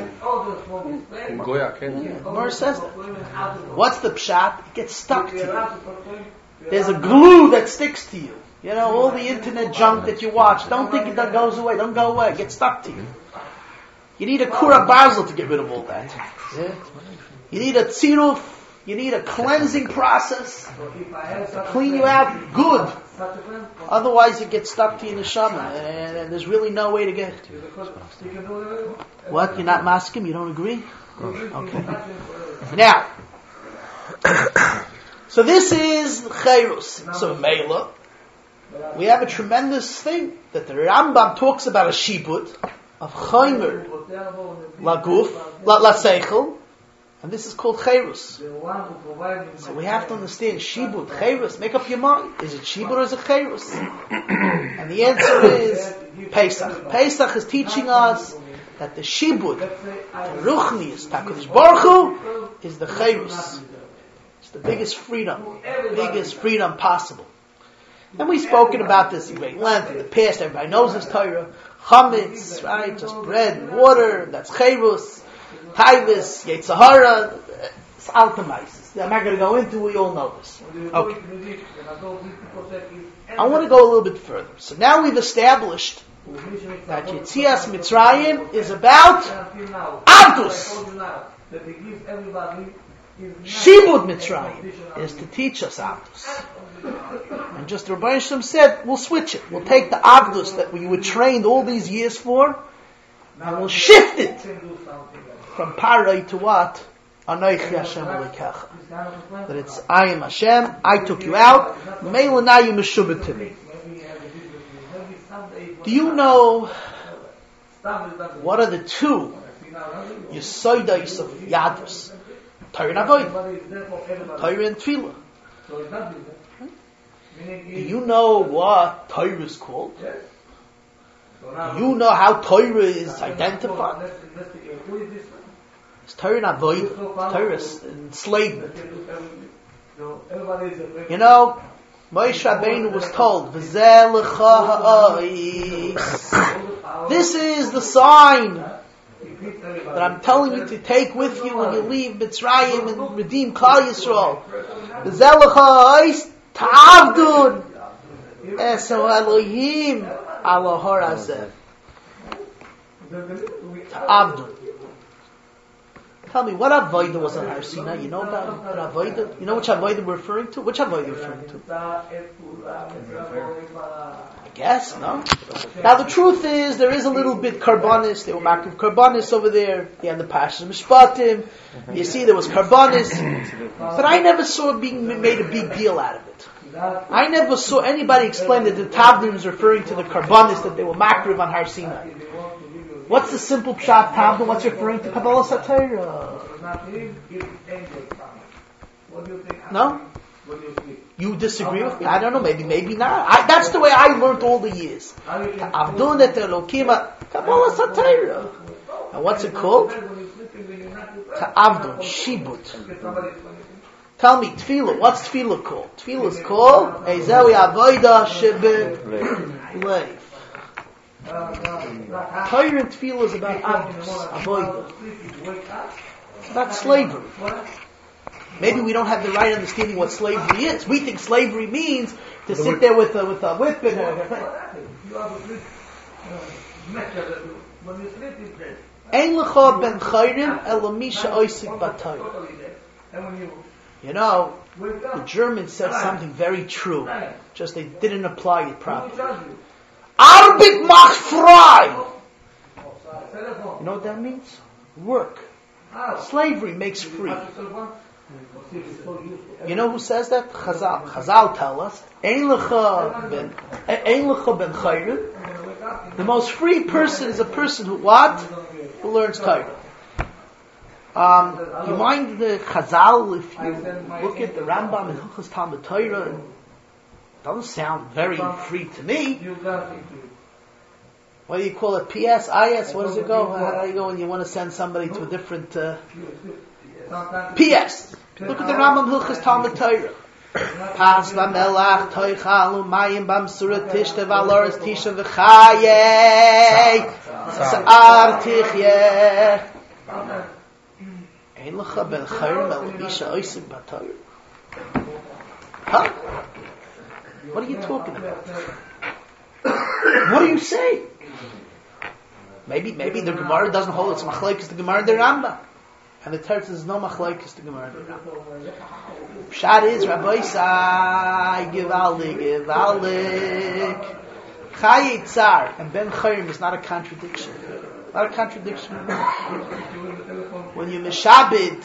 Gemara says that. What's the pshat? It gets stuck to you. There's a glue that sticks to you. You know, all the internet junk that you watch. Don't think it goes away. Don't go away. It gets stuck to you. You need a kura basil to get rid of all that. Yeah? You need a tziruf. You need a cleansing process to clean you out good. Otherwise, it gets stuck to you in the neshama, and there's really no way to get it. What? You're not maskim? You don't agree? Okay. Now, so this is chayrus. So Meila, we have a tremendous thing that the Rambam talks about a shibud of chaymer laguf laseichel, and this is called chayrus. So we have to understand shibud, chayrus. Make up your mind: is it shibud or is it chayrus? And the answer is Pesach. Pesach is teaching us that the shibud, the ruchnius, Hakadosh Baruch Hu, is the chayrus. It's the biggest freedom possible. And we've spoken about this in great length in the past. Everybody knows this Torah. Chametz, right? Just bread and water. That's chayrus. Taivus, Yetzahara. It's alchemized. I'm not going to go into. We all know this. Okay. I want to go a little bit further. So now we've established that Yetzias Mitzrayim is about Avdus. Shibud Mitzrayim is to teach us Avdus. And just the Rebbeinu Shem said, we'll switch it. We'll take the Avdus that we were trained all these years for, and we'll shift it from Parai to what? Anoichi Hashem Elokecha. That it's, I am Hashem, I took you out, Meila now you meshubah to me. Do you know what are the two Yesodos of Yadus? Torah and Avodah. Torah and Tefillah. Do you know what Torah is called? Do you know how Torah is identified? It's Torah and Avodah. Torah is enslavement. You know, Moshe Rabbeinu was told, "V'zeh lecha ha'ois." This is the sign that I'm telling you to take with you when you leave Mitzrayim and redeem Klal Yisrael. V'zeh lecha ha'ois ta'avdun eso Elohim ala har hazeh. Ta'avdun. Tell me, what Avodah was on Har Sinai? You know about what Avodah? You know which Avodah we're referring to? Which Avodah we're referring to? I guess, no? Now the truth is, there is a little bit Karbonis. They were Makiv Karbonis over there. You had the Pashas Mishpatim. You see, there was Karbonis. But I never saw it being made a big deal out of it. I never saw anybody explain that the Tavdim is referring to the Karbonis that they were Makiv on Har Sinai. What's the simple pshat Tavdim? What's referring to Kabbalah Satira? No? when you sleep. You disagree with me? I don't know. Maybe not. That's the way I learned all the years. Avdunet Elokima Kabbalah Satira. And what's it called? Ta'avdun Shibut. Tell me, tefillah. What's tefillah called? Tefillah is called Ezewi Avoida Shebe Leif. Torah and tefillah is about avodah. It's about slavery. Maybe we don't have the right understanding what slavery is. We think slavery means to sit there with a whip and Ein lecha ben chayrim ela misha oisik b'Torah. You know, the German said something very true. Just they didn't apply it properly. Arbeit macht frei. You know what that means? Work. Slavery makes free. You know who says that? Chazal. Chazal tell us, Ein lecha ben chayrim. The most free person is a person who what? Who learns Torah. You mind the Chazal if you look at the Rambam in Hilchos Talmud Torah? It doesn't sound very free to me. What do you call it? PS, IS? What does it go? How do you go when you want to send somebody to a different PS? Look at the Rambam Hilchos Talmud Torah. Pas v'melach toichalu mayim b'msura tishte v'aloris tisha v'chayei sa'ar tichyeh ein lecha ben chayrim el misha oisik b'Torah. Huh? What are you talking about? What are you saying? Maybe the Gemara doesn't hold it's machlekes the Gemara the Rambam. And the Torah says no machlekes the Gemara the Rambam. Pshat is Rabbi Sai Givaldik. Chayei Tzar and Ben Chayrim is not a contradiction. Not a contradiction. When you mishabed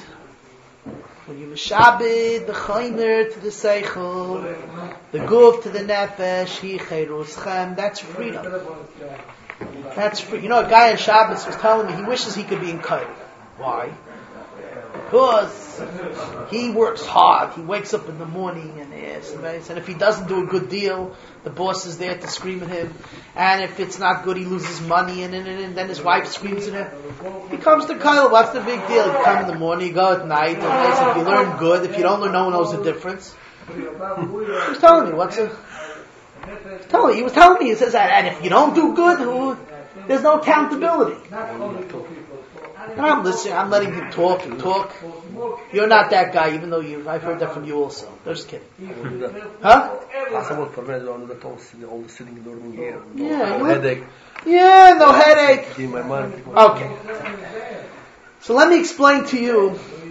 the chayner to the seichel, the guf to the nefesh, he chayruschem, that's freedom. That's free. You know, a guy on Shabbos was telling me he wishes he could be in Kairo. Why? Because he works hard. He wakes up in the morning and if he doesn't do a good deal, the boss is there to scream at him. And if it's not good, he loses money, and then his wife screams at him. He comes to Kairo. What's the big deal? You come in the morning, you go at night, and if you learn good, if you don't learn, no one knows the difference. He was telling me, he was telling me, he says, and if you don't do good, there's no accountability. And I'm listening, I'm letting him talk and talk. You're not that guy, even though I've heard that from you also. I'm just kidding. Huh? All the sitting dorming here. Yeah, no headache. Yeah, no headache. In my mind. Okay. So let me explain to you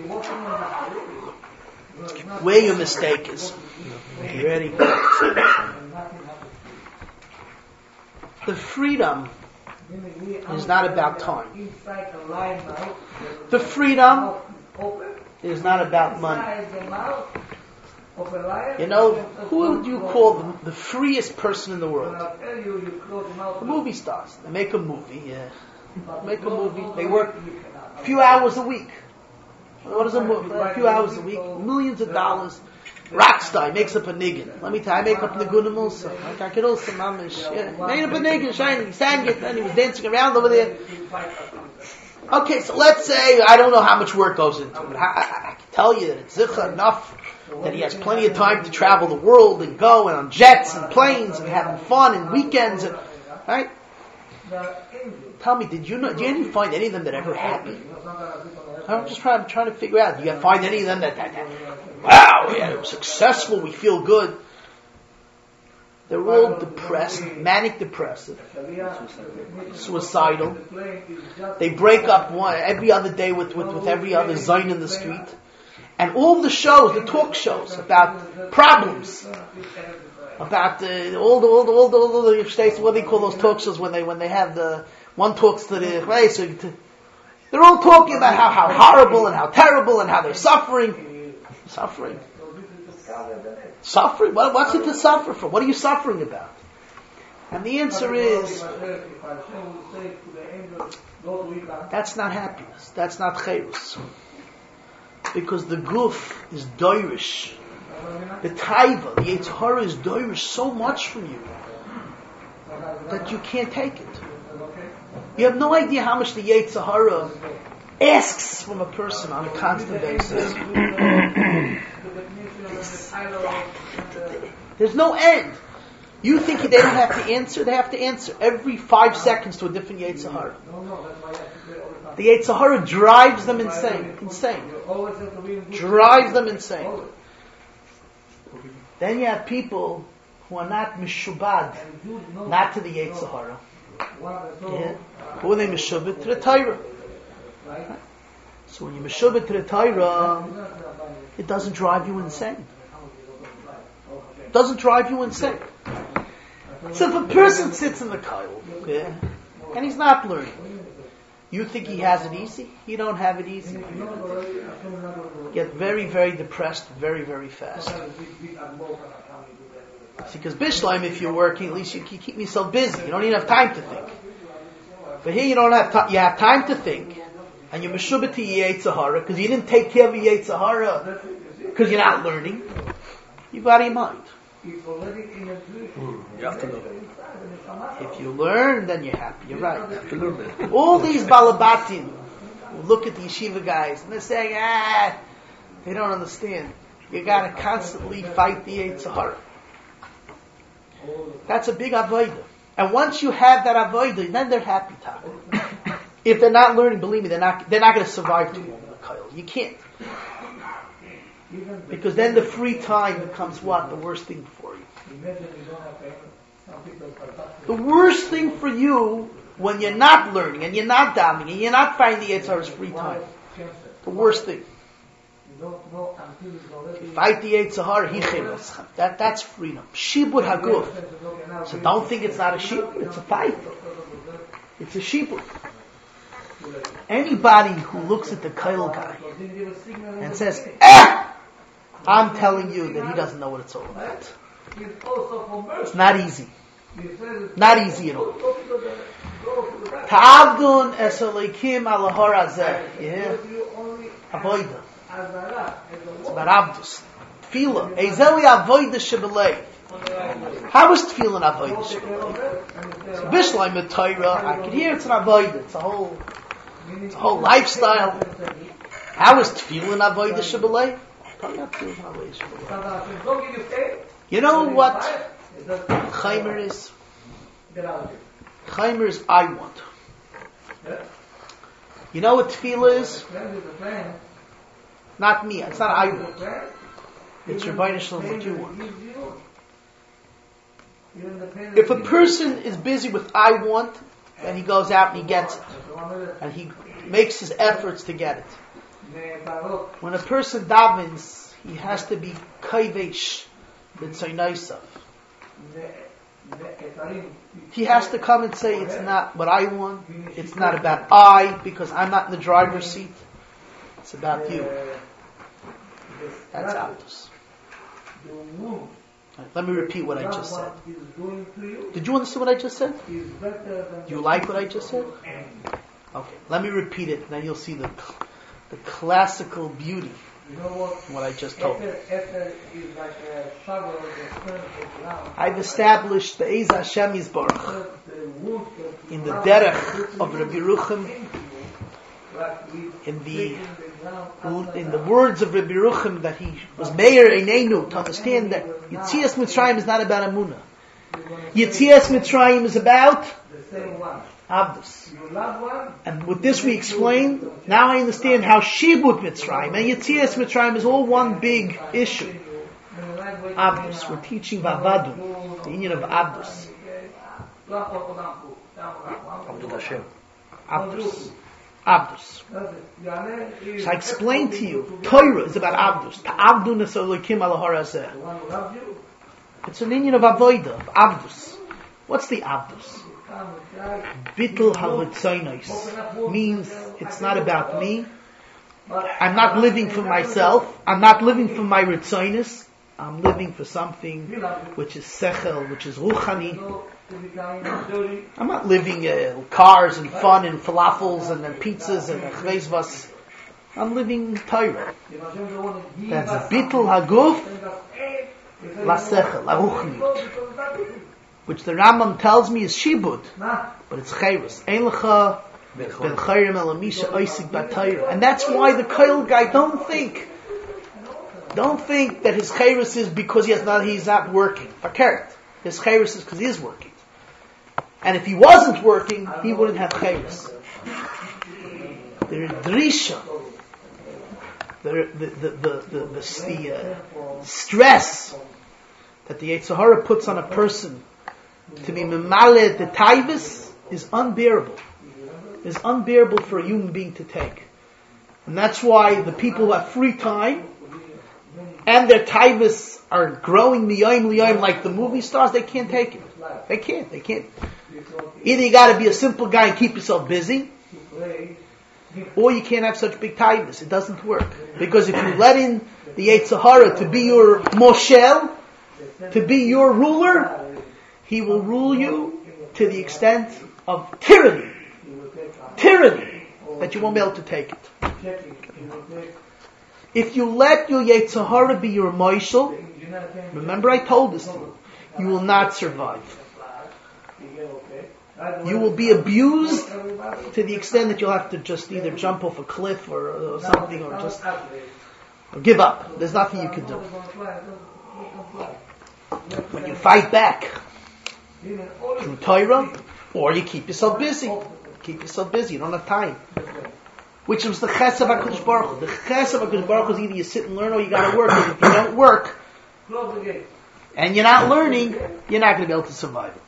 where your mistake is. You ready? The freedom is not about time. The freedom is not about money. You know, who would you call the freest person in the world? The movie stars. They make a movie, They work a few hours a week. What is a movie? A few hours a week, millions of dollars. Rockstar makes up a niggin. Let me tell you, I make up nigunim also. I could also mamish. Made up a niggin, shining. He sang it, and he was dancing around over there. Okay, so let's say I don't know how much work goes into it. I can tell you that it's zicha enough that he has plenty of time to travel the world and go and on jets and planes and having fun and weekends and right. Tell me, did you find any of them that ever happy? I'm just trying to figure out. Do you find any of them that wow, yeah, we're successful, we feel good? They're all depressed, manic depressive, suicidal. They break up every other day with every other zayin in the street. And all the shows, the talk shows about problems, about all the states, what do they call those talk shows when they have the one talks to the right, so they're all talking about how horrible and how terrible and how they're suffering. Suffering. What's it to suffer from? What are you suffering about? And the answer is, that's not happiness. That's not chayrus. Because the guf is doirish. The taiva, the Yetzer Hara is doirish so much from you that you can't take it. You have no idea how much the Yetzer Hara asks from a person on a constant basis. There's no end. You think they don't have to answer? They have to answer every 5 seconds to a different Yetzer Hara. The Yetzer Hara drives them insane. Drives them insane. Then you have people who are not mishubad, not to the Yetzer Hara. Yeah. Who are they mishubad? To the Torah. So when you mishubad to the Torah, it doesn't drive you insane. It doesn't drive you insane. So if a person sits in the kollel, yeah, and he's not learning, you think he has it easy? You don't have it easy. You get very, very depressed very, very fast. See, because Bishleim, if you're working, at least you keep yourself busy. You don't even have time to think. But here you don't have you have time to think, and you're meshubah to your Yetzer Hara because you didn't take care of your Yetzer Hara because you're not learning. You've got your mind. You have to know. If you learn, then you're happy. You're right. You have to learn that. All these balabatim who look at the yeshiva guys and they're saying, they don't understand. You got to constantly fight the Yetzer Hara. That's a big avodah. And once you have that avodah, then they're happy. If they're not learning, believe me, they're not going to survive too long in the kollel. You can't. Because then the free time becomes what? The worst thing for you. The worst thing for you when you're not learning and you're not davening and you're not finding the Yetzer Hara's free time. The worst thing. You fight the Yetzer Hara, that's freedom. Shibud haguf. So don't think it's not a shibud, it's a fight. It's a shibud. Anybody who looks at the kollel guy and says, I'm telling you that he doesn't know what it's all about. It's not easy. Not easy at all. Ta'abdun es Elokim ala har hazeh. Yeah. Avoida. It's about Abdus. Tefillah. Ezeli avoida shebelei. How is tefillah an avoida shebelei? It's a bishleim with Torah. I can hear it's an avoida. It's a whole lifestyle. How is tefillah an avoida shebelei? You know what Chaimer is? Chaimer is I want. You know what tefillah is? Not me. It's not I want. It's Rabbeinu Shalom what you want. If a person is busy with I want, then he goes out and he gets it. And he makes his efforts to get it. When a person davens, he has to be kaivesh b'tzaynaisav. He has to come and say, it's not what I want, it's not about I, because I'm not in the driver's seat. It's about you. That's Abdus. Right, let me repeat what I just said. Did you understand what I just said? Do you like what I just said? Okay, let me repeat it, and then you'll see the classical beauty in what I just told you. I've established the Be'ez Hashem Yisbarach in the derech of Rabbi Yerucham, in the words of Rabbi Yerucham that he was Meir Einenu, to understand that Yetzias Mitzrayim is not about Amunah. Yetzias Mitzrayim is about Abdus. And with this we explain, now I understand how Shibud Mitzrayim and Yetzias Mitzrayim is all one big issue. Abdus. We're teaching Vavadu, the union of Abdus. Abdul Hashem. Abdus. Abdus. So I explained to you, Torah is about Abdus. Ta'abdu nesolikim ala har hazeh. It's an union of Avodah, of Abdus. What's the Abdus? Bittul ha'ritzonos means it's not about me. I'm not living for myself. I'm not living for my ritzonos. I'm living for something which is sechel, which is ruchani. I'm not living cars and fun and falafels and pizzas and chveizvas. I'm living Torah. That's Bittul Haguf Lasechel, Laruchni, which the Rambam tells me is Shibud, but it's Chayrus. Ein lecha ben Chayrim elamisha oisik b'Torah. And that's why the Koil guy, don't think that his Chayrus is because he's not working. Fakert. His Chayrus is because he is working. And if he wasn't working, he wouldn't have Chayrus. The Drisha, the stress that the Yetzer Hara puts on a person to be memale the taivus is unbearable. Is unbearable for a human being to take. And that's why the people who have free time and their taivus are growing liyayim like the movie stars, they can't take it. They can't. Either you gotta be a simple guy and keep yourself busy, or you can't have such big taivus. It doesn't work. Because if you let in the Yetzer Hara to be your moshel, to be your ruler, he will rule you to the extent of tyranny, that you won't be able to take it. If you let your Yetzer Hara be your moshel, remember I told this to you, you will not survive. You will be abused to the extent that you'll have to just either jump off a cliff or something, or just give up. There's nothing you can do. When you fight back through Torah, or you keep yourself busy. You don't have time. Which was the Ches of HaKadosh Baruch Hu. The Ches of HaKadosh Baruch Hu is either you sit and learn or you gotta work. Because if you don't work, and you're not learning, you're not going to be able to survive it.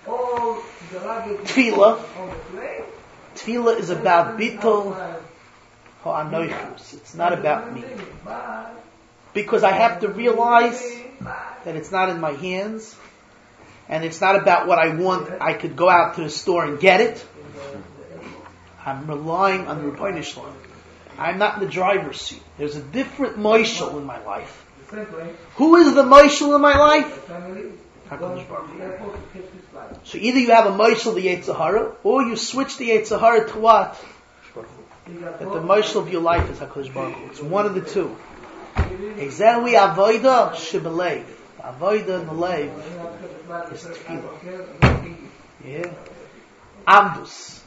Tefillah is about bittul ha'anoichus. It's not about me. Because I have to realize that it's not in my hands, and it's not about what I want. I could go out to the store and get it. I'm relying on the Rebbeinu Shalom. I'm not in the driver's seat. There's a different Moshel in my life. Who is the Moshel in my life? HaKadosh Baruch Hu. So either you have a Moshel, the Yetzer Hara, or you switch the Yetzer Hara to what? That the Moshel of your life is HaKadosh Baruch Hu. It's one of the two. Ezewi avoida shebelev. Avoida in the lev is tefillah. Yeah. Avdus.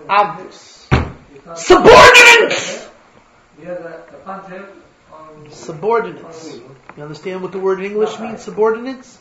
Subordinates. You understand what the word in English means? Subordinates.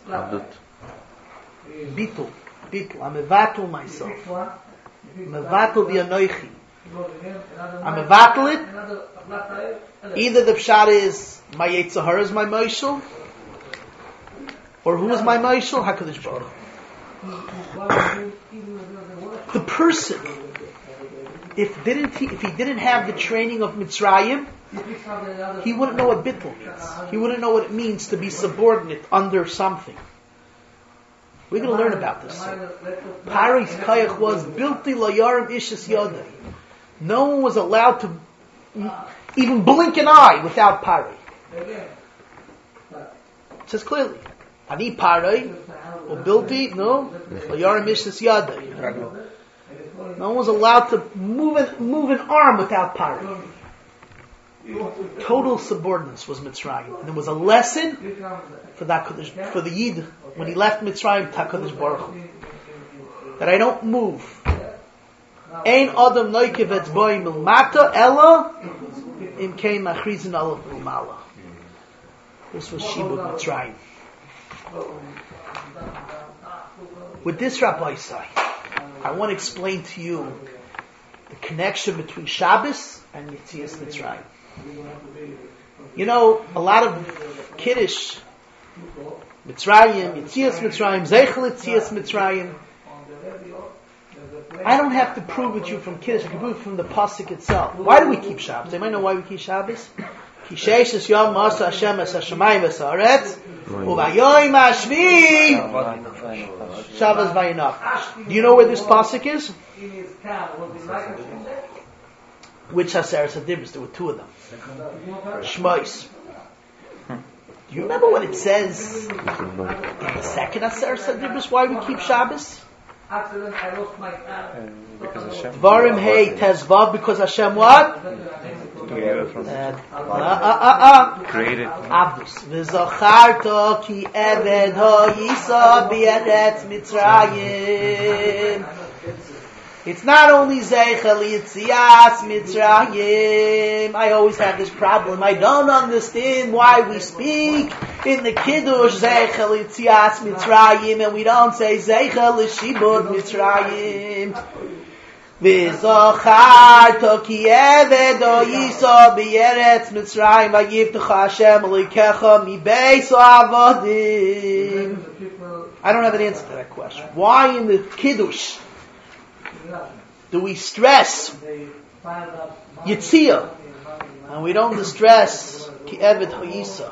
Bitul. I'm mevatel myself. Mevatel v'anoichi. I'm mevatel it. Either the pshat is my Yetzer Hara is my Moshel, or who is my Moshel? HaKadosh Baruch Hu. The person, if he didn't have the training of Mitzrayim, he wouldn't know what bittul means. He wouldn't know what it means to be subordinate under something. We're going to learn about this soon. Pari's kayach was bilti layarim ishas yodai. No one was allowed to even blink an eye without Pari. It says clearly, ani Pari or bilti no layarim ishas yodai. No one was allowed to move an arm without Pari. Total subordinates was Mitzrayim, and there was a lesson for the Yid when he left Mitzrayim, HaKadosh Baruch Hu, that I don't move. Ein adam noikev etzboi milmata ella im kein machrizin alav milmala. This was Shibud Mitzrayim. With this, Rabbi Isai, I want to explain to you the connection between Shabbos and Yetzias Mitzrayim. You know, a lot of Kiddush, Mitzrayim, Yetzias Mitzrayim, Zeichel Yetzias Mitzrayim. I don't have to prove it to you from Kiddush, I can prove it from the Pasuk itself. Why do we keep Shabbos? They might know why we keep Shabbos. Ki sheishes yom masa Hashem es hashamayim es haaretz, uvayoyim hashvi Shabbos vayinach. Do you know where this Pasuk is? Which Aseret Adibros? There were two of them. Shmois. Do you remember what it says in the second Aseret Adibros? Why we keep Shabbos? Because Hashem. Dvarim Hey Tezvav, because Hashem what? Created. Abdus. V'zacharto ki eved ha'yisa b'eretz Mitzrayim. It's not only Zeichel Yitzias Mitzrayim. I always have this problem. I don't understand why we speak in the Kiddush Zeichel Yitzias Mitzrayim and we don't say Zeichel L'Shibud Mitzrayim. V'zacharto ki eved ha'yisa b'eretz Mitzrayim v'yivtecha Hashem Elokecha mibeis ha'avodim. I don't have an answer to that question. Why in the Kiddush do we stress Yitzia and we don't stress Ki Eved Ha'yisa?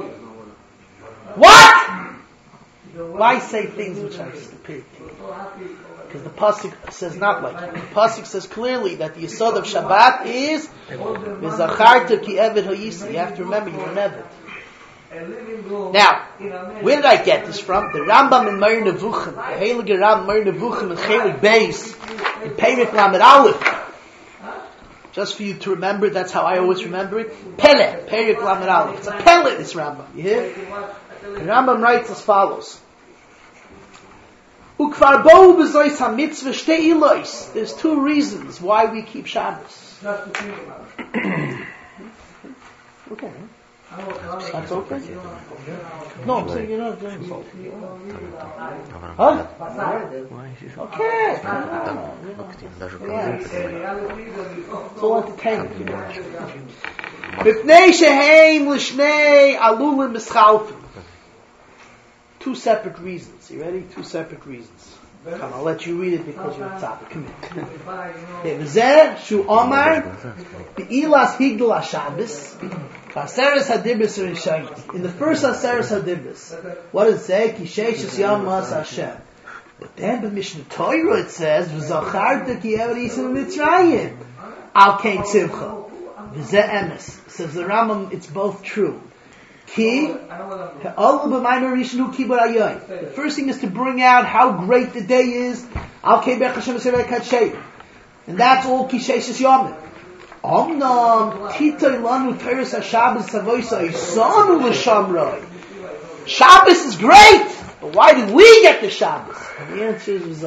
What? Why say things which are stupid? Because the pasuk says not like it. The pasuk says clearly that the yesod of Shabbat is V'zacharta Ki Eved Ha'yisa. You have to remember you're an Eved. Now, where did I get this from? The Rambam in Meir Nevuchim, the Heilige Rambam Meir Nevuchim in Chelik Beis, in Perek Lamed Aleph. Just for you to remember, that's how I always remember it. Pele, Perek Lamed Aleph. It's a Pele, this Rambam. You hear? The Rambam writes as follows. Ukvar bo bezois ha-mitzvah shtei ilois. There's two reasons why we keep Shabbos. Okay. That's okay? No, I'm saying you're not doing so. Huh? Okay. It's all entertainment. B'fnei sheheim l'shnei alulim mischalfim. Two separate reasons. You ready? Two separate reasons. Come, I'll let you read it because you're a topic. Come here. Okay, V'zeh shu omar b'ilas higdal ha-Shabbos v'aseres ha-dibris rishayim. In the first aseres ha-dibris, what does it say? Ki sheishes yom mas Hashem. But then in Mishnah Torah it says v'zacharta ki eved ha'yisa b'Mitzrayim al kein tzivcha. V'zeh emes. Says the Rambam, it's both true. The first thing is to bring out how great the day is. And that's all Kishesh Yomim. Shabbos is great, but why did we get the Shabbos? And the answer is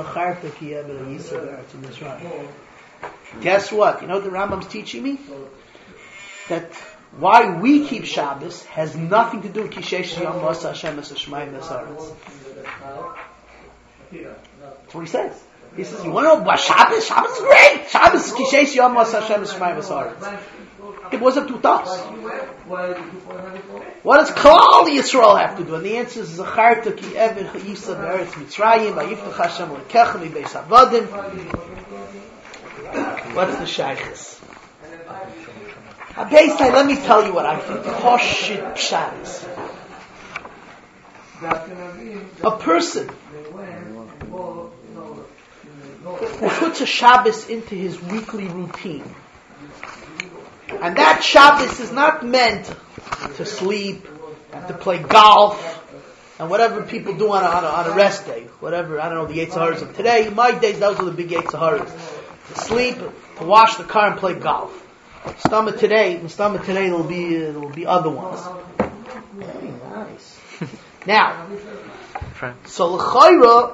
guess what? You know what the Rambam's teaching me? That why we keep Shabbos has nothing to do with Kishesh Yom Masa Hashem Es Shemaim Esaretz. That's what he says. He says, you want to know about Shabbos? Shabbos is great! Shabbos is Kishesh Yom Masa Hashem Es Shemaim Esaretz. It wasn't to us. What does Klal Yisrael have to do? And the answer is Zacharta Ki Eved Ha'yisa B'Eretz Mitzrayim V'yivtecha Hashem Elokecha mibeis ha'avodim. What's the shaychus? Basically, let me tell you what I think. Hoshit Pshat. A person who puts a Shabbos into his weekly routine, and that Shabbos is not meant to sleep and to play golf and whatever people do on a rest day. Whatever, I don't know, the Yetzer Haras of today. In my days, those were the big Yetzer Haras. To sleep, to wash the car and play golf. Stomach today, there'll be other ones. Very nice. Now, so l'chayra,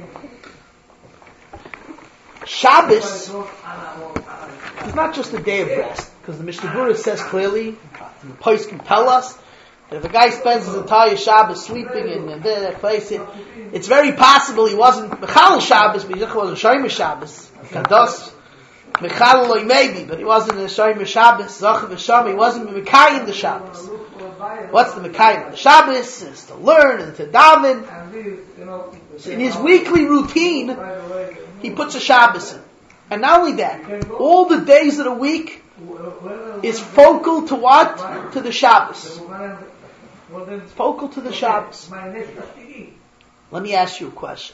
Shabbos is not just a day of rest, because the Mishnah Berurah says clearly, the Poskim tell us that if a guy spends his entire Shabbos sleeping in that place, it's very possible he wasn't Mechal Shabbos, but he wasn't Shomer Shabbos. Kados. Mechaloi maybe, but he wasn't in the Shomer Shabbos. Zachav V'Sham, he wasn't Mekayim the Shabbos. What's the Mekayim of the Shabbos? Is to learn and to daven. So in his weekly routine, he puts a Shabbos in. And not only that, all the days of the week is focal to what? To the Shabbos. It's focal to the Shabbos. Let me ask you a question.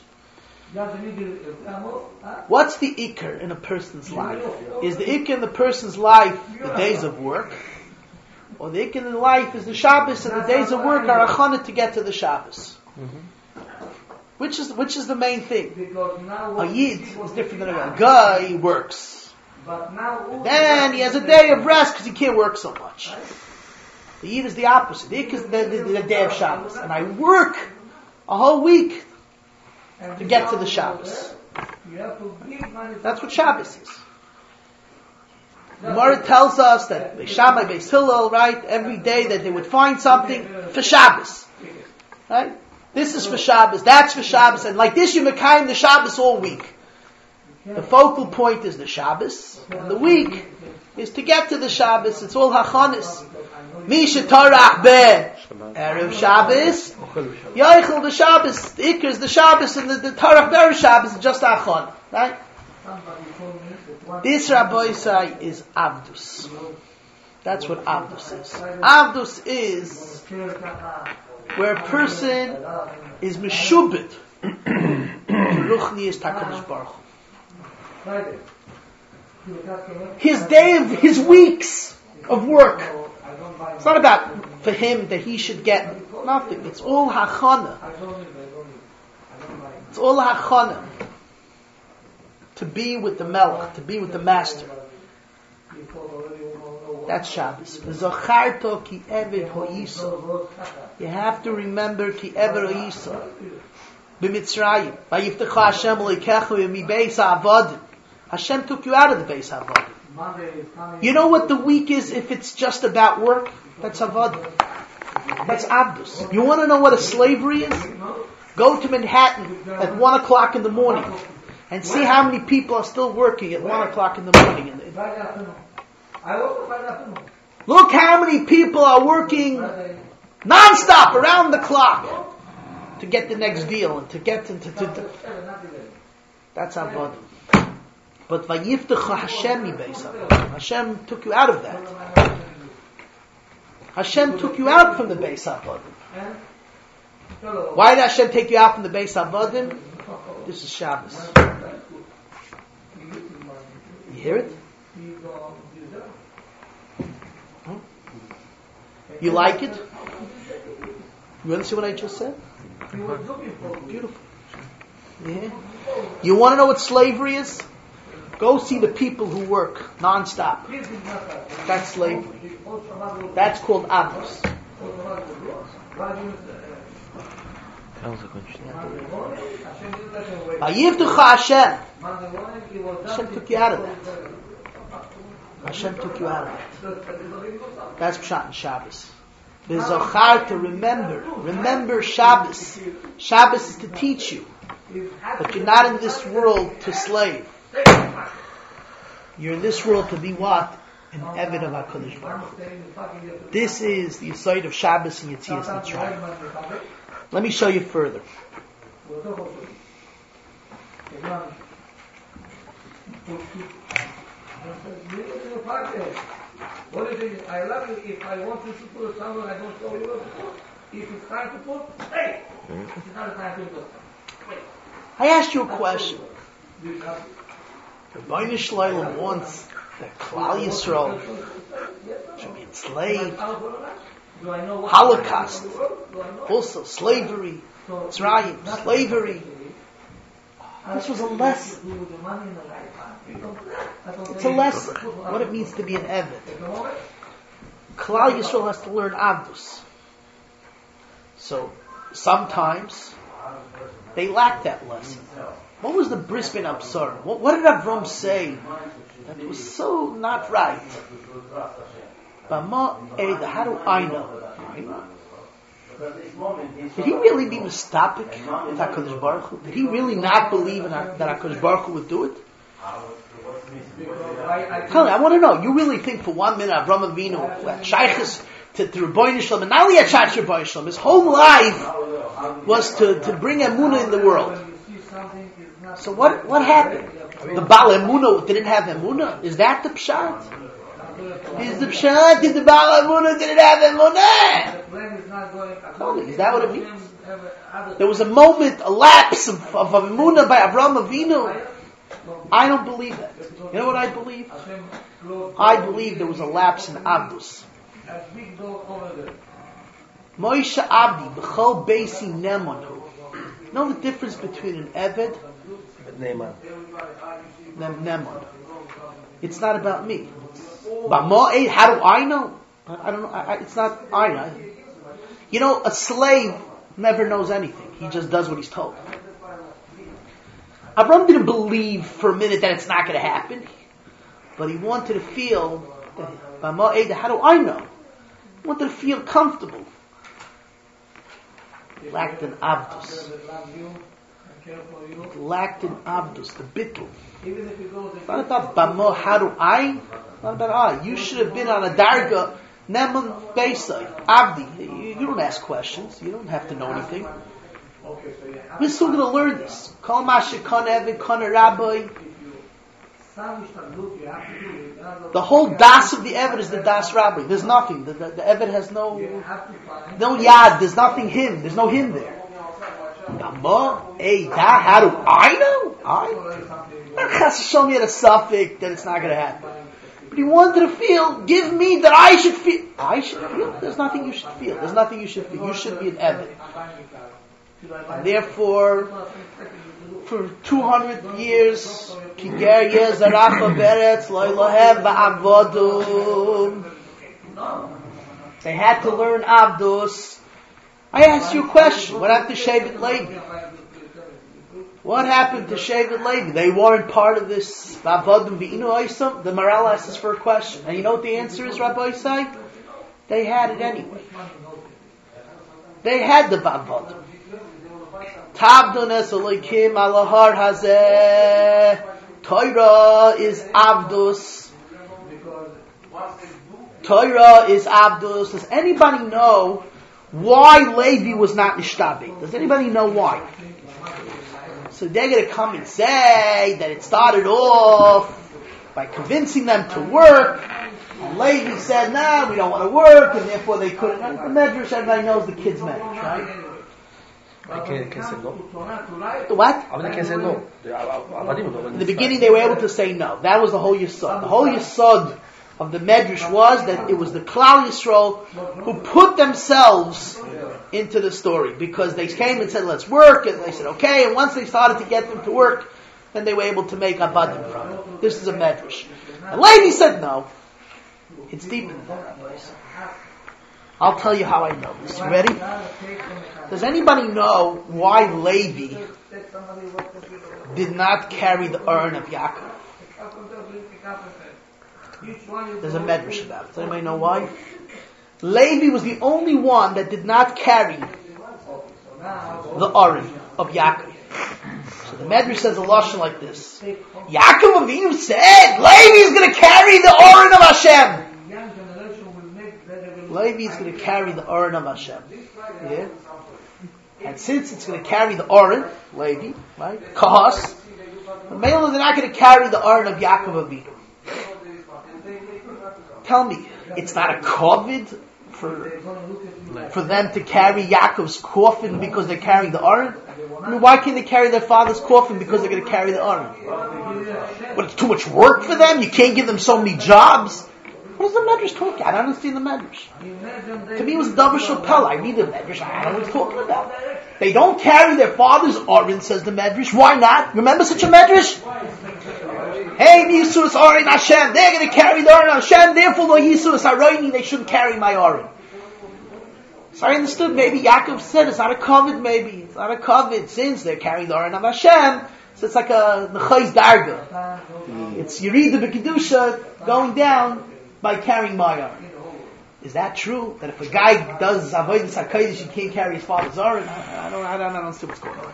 What's the ikar in a person's life? Is the ikar in the person's life the days of work? Or the ikar in the life is the Shabbos and the days of work are achana to get to the Shabbos? Which is the main thing? A yid is different than a guy. He works. But now, Then he has a day of rest because he can't work so much. The Yid is the opposite. The Yid is the day of Shabbos. And I work a whole week to get to the Shabbos. you have to give money. That's what Shabbos is. The Gemara tells us that Beis Shammai, Beis Hillel, right, every day that they would find something for Shabbos. Right? This is for Shabbos, that's for Shabbos, and like this you mekayim the Shabbos all week. The focal point is the Shabbos, and the week is to get to the Shabbos. It's all hachanis. Mi shetarach be Erev Shabbos, Yoichel the Shabbos, the Iker is the Shabbos, and the Tarach Be'erev Shabbos is just achon. Right? This Rabbi Yisai is Avdus. That's what Avdus is. Avdus is where a person is meshubed to Ruchnius HaKadosh Baruch Hu. His day of his weeks of work. It's not about for him that he should get nothing. It's all hachana. It's all hachana. To be with the Melech, to be with the Master. That's Shabbos. V'zacharto ki eved ho'isa. You have to remember ki eved ho'isa. B'mitzrayim. Vayiftecha Hashem leikechu mi beis ha'avadim. Hashem took you out of the beis ha'avadim. You know what the week is if it's just about work? That's avadim. That's abdus. You want to know what a slavery is? Go to Manhattan at 1 o'clock in the morning and see how many people are still working at 1 o'clock in the morning. Look how many people are working non-stop around the clock to get the next deal and to get into. That's avodah. But vayiftecha Hashem mibeis havadim. Hashem took you out of that. Hashem took you out from the beis havadim. Why did Hashem take you out from the beis havadim? This is Shabbos. You hear it? You like it? You understand what I just said? Beautiful. Yeah. You want to know what slavery is? Go see the people who work non-stop. That's slavery. That's called abus. Hashem took you out of that. Hashem took you out of that. That's Pshat and Shabbos. The Zochar to remember Shabbos. Shabbos is to teach you that you're not in this world to slave. You're in this world to be what? An Eved of HaKadosh Baruch Hu. This is the side of Shabbos and Yetzias Mitzrayim. Let me show you further. What is it? I love you. If I want you to put someone, I don't show you. If it's time to put, hey! It's not a time to put. I asked you a question. The Rebbeinu Shlomo wants that Klal Yisrael should be enslaved. Holocaust. Also slavery. Mitzrayim. Slavery. This was a lesson. It's a lesson. What it means to be an Eved. Klal Yisrael has to learn Avdus. So, sometimes, they lack that lesson. What was the Bris Ben Absar? What did Avram say that was so not right? How do I know? Did he really be mistapik with HaKadosh Baruch Hu? Did he really not believe that HaKadosh Baruch Hu would do it? Tell me, I want to know. You really think for 1 minute Avram Avinu had shaychus to Rebbeinu Shalom, and not only had shaychus to Rebbeinu Shalom, his whole life was to bring Emunah in the world. So what happened? The Baal Emunah didn't have Emunah? Is that the pshat? Is the pshat that the Baal Emunah didn't have Emunah? Tell me, is that what it means? There was a moment, a lapse of Emunah by Avram Avinu. I don't believe that. You know what I believe? I believe there was a lapse in Abdus. Moshe Abdi, B'chol Beisi Nemanhu. Know the difference between an Eved Neman. and Neman? It's not about me. How do I know? I don't know. It's not I know. You know, a slave never knows anything. He just does what he's told. Avram didn't believe for a minute that it's not going to happen, but he wanted to feel that, how do I know? He wanted to feel comfortable. He lacked an abdus. He lacked an abdus, the bittul. It's not about Bamo, how do I? It's not about I. You should have been on a darga, Neman Beisai, Abdi. You don't ask questions. You don't have to know anything. We're still going to learn this. Kol Masha Kana Evid Kana Rabbi. The whole das of the Evid is the das Rabbi. There's nothing. The Evid has no yad. There's nothing him. There's no him there. How do I know? Show me at a suffix that it's not going to happen. But he wanted to feel, give me that I should feel. I should feel? There's nothing you should feel. There's nothing you should feel. You should be an Evid. And therefore, for 200 years, Kiger Yezaracha Beretz Loilohem Ba'avodum. They had to learn Abdus. I asked you a question. What happened to Shevet Levi? What happened to Shevet Levi? They weren't part of this Ba'avodum V'inu Oisam. The Maral asked us for a question. And you know what the answer is, Rabbi Isai? They had it anyway. They had the Ba'avodum. Tabdunas Elokim Alahar Hazeh. Torah is Abdus. Torah is Abdus. Does anybody know why Levi was not Nishtabit? Does anybody know why? So they're going to come and say that it started off by convincing them to work. And Levi said, "No, we don't want to work," and therefore they couldn't. The Medrash, everybody knows the kids' Medrash, right? They can say no. The what? They can say no. In the beginning, they were able to say no. That was the whole yesod. The whole yesod of the Medrash was that it was the Klal Yisrael who put themselves into the story, because they came and said, "Let's work," and they said, "Okay." And once they started to get them to work, then they were able to make abadim from it. This is a Medrash. And Levi said no. It's deeper than that. I'll tell you how I know this. You ready? Does anybody know why Levi did not carry the urn of Yaakov? There's a medrash about it. Does anybody know why? Levi was the only one that did not carry the urn of Yaakov. So the medrash says a lashon like this: Yaakov Avinu said, "Levi is going to carry the urn of Hashem." Levi is going to carry the Aron of Hashem. Yeah? And since it's going to carry the Aron, Levi, right? Kahas, the male they're not going to carry the Aron of Yaakov Avinu. Tell me, it's not a kovid for them to carry Yaakov's coffin because they're carrying the Aron? I mean, why can't they carry their father's coffin because they're going to carry the Aron? But it's too much work for them? You can't give them so many jobs? What is the Medrash talking? I don't understand the Medrash. To me, it was Davar Shapel. I read the Medrash. I don't know what he's talking about. They don't carry their father's Aron, says the Medrash. Why not? Remember such a Medrash? Hey, Yisuras Aron Hashem. They're going to carry the Aron Hashem. Therefore, no Yisuras Aroni. They shouldn't carry my Aron. So I understood. Maybe Yaakov said it's not a covet. Maybe it's not a covet since they're carrying the Aron of Hashem. So it's like a Nechayz Darga. It's you read the B'Kedusha going down by carrying my Aron. Is that true? That if a guy does Avodas HaKodesh, he can't carry his father's Aron? I don't see what's going on.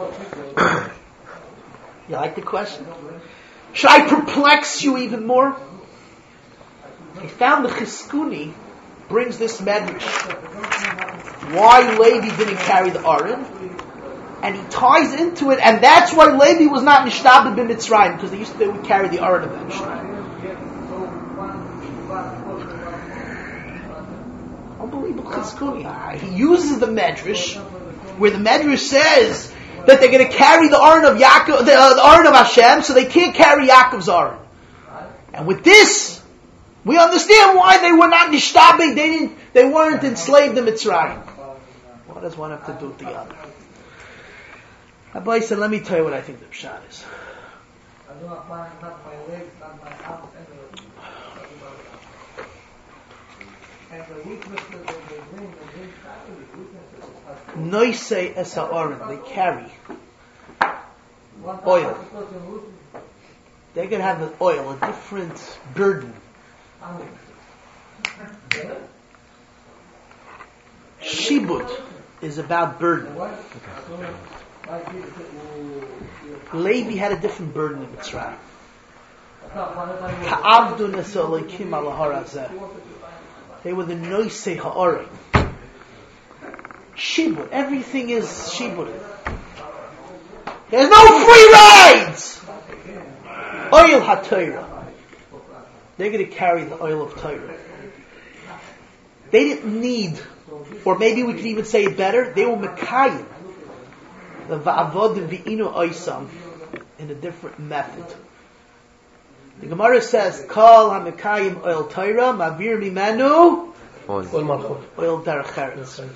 You like the question? Should I perplex you even more? I found the Chizkuni brings this medrash. Why Levi didn't carry the Aron? And he ties into it, and that's why Levi was not Nishtabed b'Mitzrayim, because they would carry the Aron eventually. Unbelievable Chizkuni. He uses the Medrash, where the Medrash says that they're going to carry the Aron of Yaakov, the Aron of Hashem, so they can't carry Yaakov's Aron. And with this, we understand why they were not Nishtabed, they weren't enslaved in Mitzrayim. What does one have to do with the other? Rabbi said, let me tell you what I think the pshat is. I do not find not my legs, not my arms, and the weaknesses that they bring family weaknesses. Noisei es ha'aron, they carry oil. They're going to have an oil, a different burden. Shibud is about burden. Levi had a different burden in Mitzrayim. Ka'avdu nesa Elokim al har hazeh. They were the noisei ha'aron. Shibud, everything is shibud. There's no free rides! Oil HaTorah. They're going to carry the oil of Torah. They didn't need, or maybe we could even say it better, they were Mekayim. The Va'avodim V'inu Oisam in a different method. The Gemara says, Kol HaMekayim oil Torah, Mavir Mimenu oil Derech Eretz.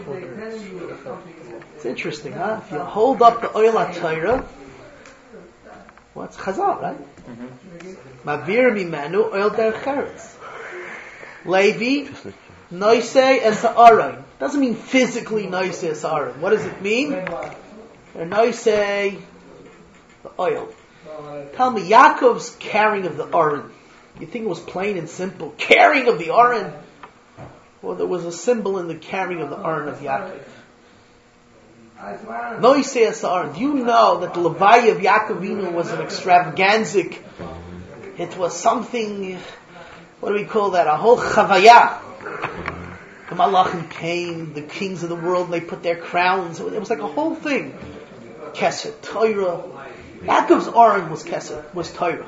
It's interesting, huh? If you hold up the oil HaTorah, what's Chazal, right? Mavir Mimenu oil Derech Eretz. Levi, Noisei es ha'aron. Doesn't mean physically Noisei es ha'aron. What does it mean? They're Noisei the oil. Tell me, Yaakov's carrying of the Aron. You think it was plain and simple? Carrying of the Aron? Well, there was a symbol in the carrying of the Aron of Yaakov. Noisei es ha'aron. Do you know that the Levaya of Yaakovinu was an extravaganzic? It was something, what do we call that? A whole chavaya. The Malachim came, the kings of the world, and they put their crowns. It was like a whole thing. Keser, Torah. Yaakov's Aron was Keser, was Torah.